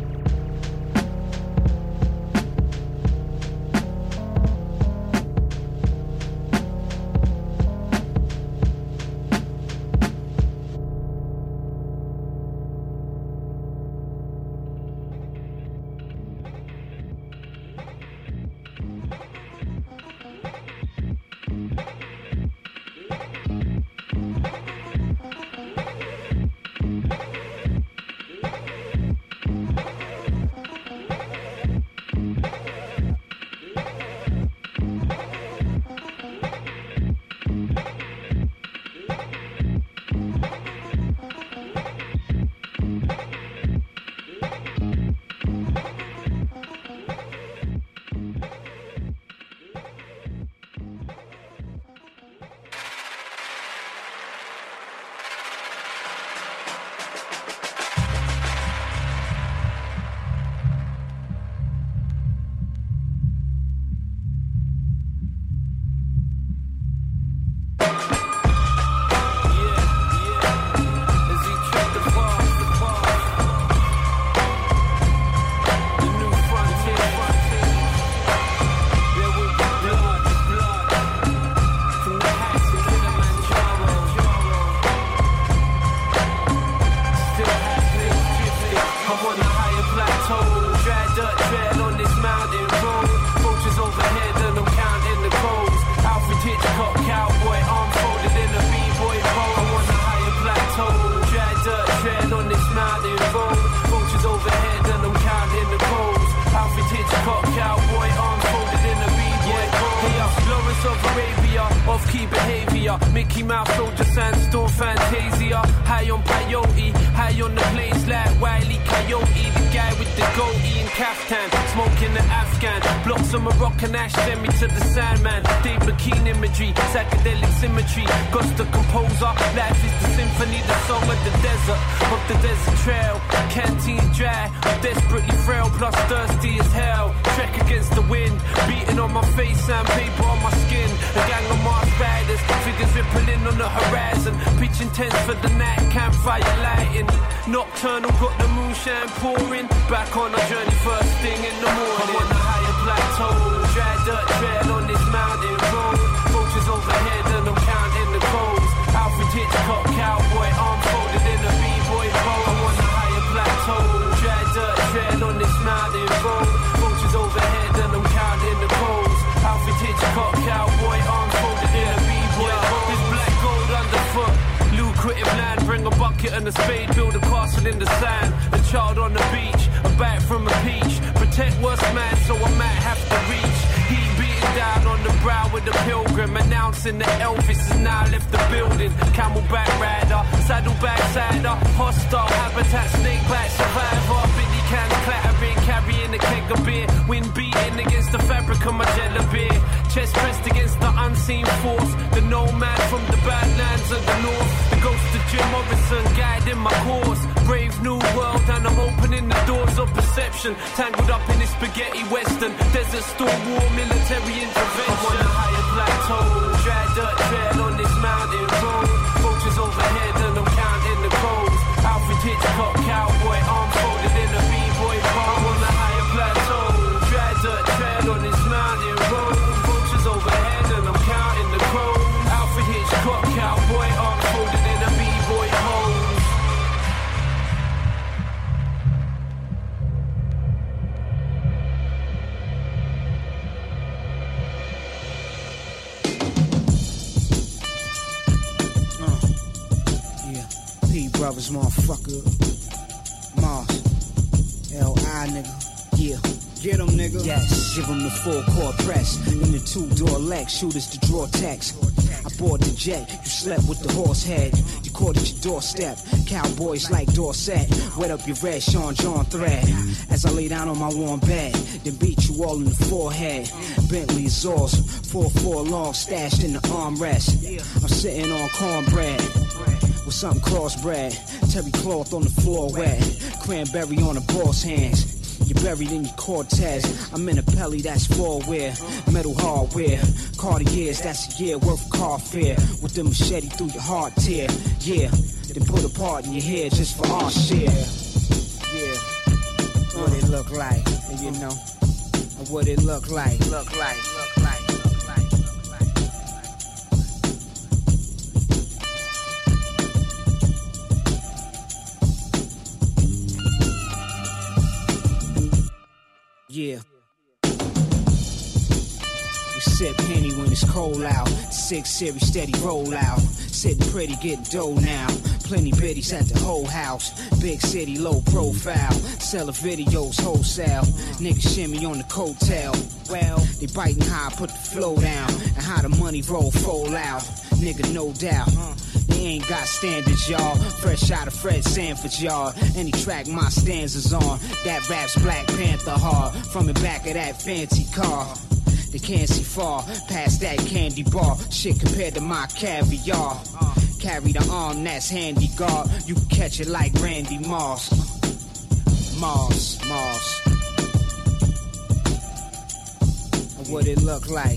savior. Mickey Mouse, soldier, sandstorm, fantasia. High on peyote, high on the blaze like Wile E. Coyote. The guy with the goatee and kaftan, smoking the Afghan. Blocks of Moroccan ash, send me to the Sandman. Dave McKean imagery, psychedelic symmetry. God's the composer, life is the symphony, the song of the desert trail. Canteen dry, I'm desperately frail, plus thirsty as hell. Trek against the wind, beating on my face, sandpaper on my skin. A gang of Mars riders, figures rippling on the horizon. Pitching tents for the night, campfire lighting. Nocturnal, got the moonshine pouring. Back on our journey, first thing in the morning. I'm on a higher plateau, dry dirt trail on this mountain road. Vultures overhead and I'm counting the coals. Alfred Hitchcock, cowboy, arm folded in a b-boy pole. I'm on a higher plateau, dry dirt trail on this mountain road. Vultures overhead and I'm counting the coals. Alfred Hitchcock, cowboy, arm folded in a b-boy pole. There's black gold underfoot, lucrative land. Bring a bucket and a spade, build a castle in the sand. A child on the beach, a bat from a peach. Protect worst man, so I might have to reach. He beating down on the brow with the pilgrim, announcing that Elvis has now left the building. Camelback rider, saddleback cider, hostile habitat, snake bite survivor. Biddy cans clattering, carrying a keg of beer. Wind beating against the fabric of my jelly beer. Chest pressed against the unseen force. The nomad from the badlands of the north. The ghost of Jim Morrison guiding my course. Brave new world and I'm opening the doors of perception. Tangled up in this spaghetti western. Desert storm war, military intervention. I'm on a higher plateau, dry dirt trail on this mountain road. Vultures overhead and I'm counting the crows. Alfred Hitchcock, cowboy, arm folded in a b-boy pole. I'm on a higher plateau, dry dirt trail on this mountain road. Vultures overhead and I'm counting the crows. Alfred Hitchcock, cowboy, arm folded in a b-boy pole. Brothers, motherfucker. Mars. L.I. nigga. Yeah. Get him, nigga. Yes. Give him the full court press. In the two-door Lex, shooters to draw text. I board the jet. You slept with the horse head. You caught at your doorstep. Cowboys like Dorset. Wet up your red Sean John thread. As I lay down on my warm bed, then beat you all in the forehead. Bentley Exhaust. 4-4 long stashed in the armrest. I'm sitting on cornbread. With something crossbred, terry cloth on the floor wet, cranberry on the boss hands. You're buried in your Cortez. I'm in a Pelly, that's four-wear, metal hardware. Cartiers, that's a year worth of car fare. With the machete through your heart tear. Yeah, then put a part in your head just for our share. Yeah, what it look like, you know, what it look like. Yeah. We sip Henny when it's cold out. 6 Series steady roll out. Sitting pretty, getting dough now. Plenty biddies at the whole house. Big city, low profile. Selling videos wholesale. Niggas shimmy on the coattail. Well, they biting how I put the flow down. And how the money roll fold out. Nigga, no doubt. They ain't got standards, y'all. Fresh out of Fred Sanford, y'all. Any track my stanzas on. That rap's Black Panther hard. From the back of that fancy car. They can't see far past that candy bar. Shit compared to my caviar. Carry the arm that's handy guard. You can catch it like Randy Moss. Mars. What it look like.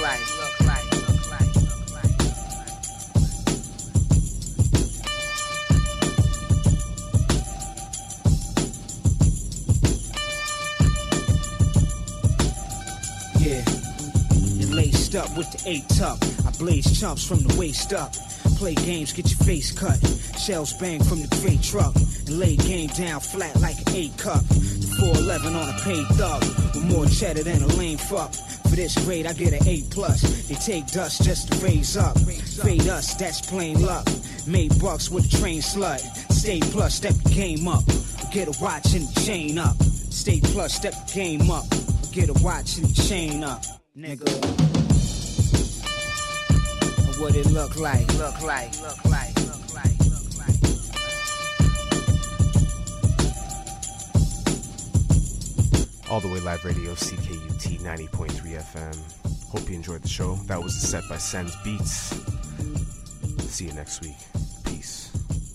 Yeah, and laced up with the 8-tuck. I blaze chumps from the waist up. Play games, get your face cut. Shells bang from the crate truck. And lay game down flat like an 8-cup. The 411 on a paid thug. With more cheddar than a lame fuck. For this grade, I get an A+. They take dust just to raise up. Fade us, that's plain luck. Made bucks with a train slut. Stay plus, step the game up. Get a watch and the chain up. Stay plus, step the game up. Get a watch and the chain up, nigga. what it look like. All the way live radio, CKUT 90.3 FM. Hope you enjoyed the show. That was a set by Sen's Beats. See you next week. Peace.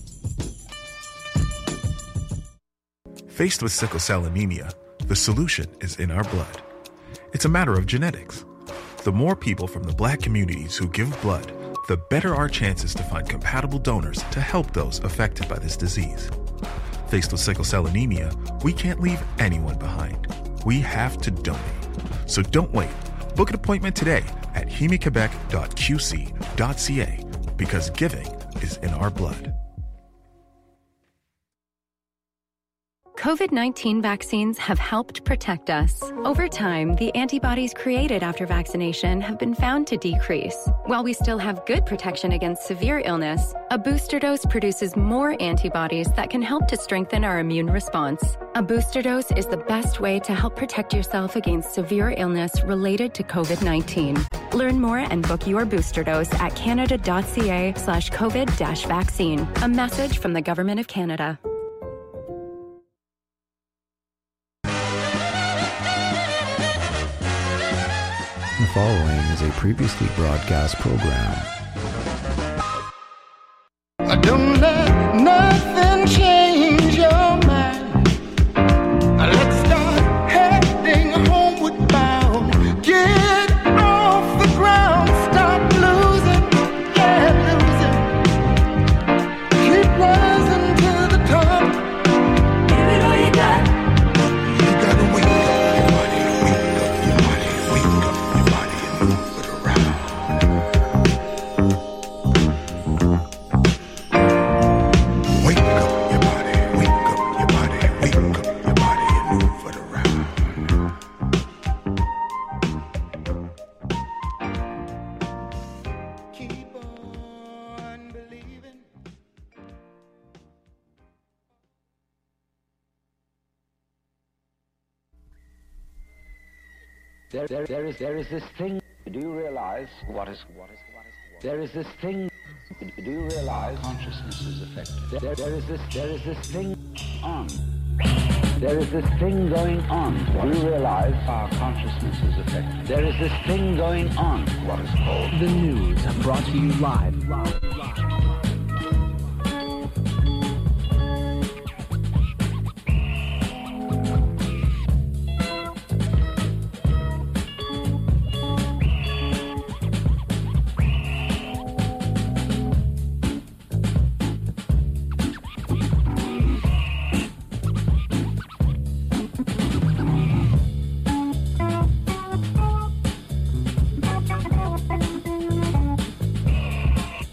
Faced with sickle cell anemia, the solution is in our blood. It's a matter of genetics. The more people from the Black communities who give blood, the better our chances to find compatible donors to help those affected by this disease. Faced with sickle cell anemia, we can't leave anyone behind. We have to donate. So don't wait. Book an appointment today at hemiquebec.qc.ca because giving is in our blood. COVID-19 vaccines have helped protect us. Over time, the antibodies created after vaccination have been found to decrease. While we still have good protection against severe illness, a booster dose produces more antibodies that can help to strengthen our immune response. A booster dose is the best way to help protect yourself against severe illness related to COVID-19. Learn more and book your booster dose at canada.ca/COVID-vaccine. A message from the Government of Canada. The following is a previously broadcast program. Don't let nothing change your mind. Let's start heading homeward bound. Get off the ground. Stop losing. Yeah, losing. Keep rising to the top. Give it all you got. You gotta wake up your body. Wake up your body. Wake up your body and move it around. There is this thing. Do you realize what is? There is this thing. Do you realize consciousness is affected? There is this thing on. There is this thing going on. Do you realize our consciousness is affected? There is this thing going on. What is called the news, brought to you live.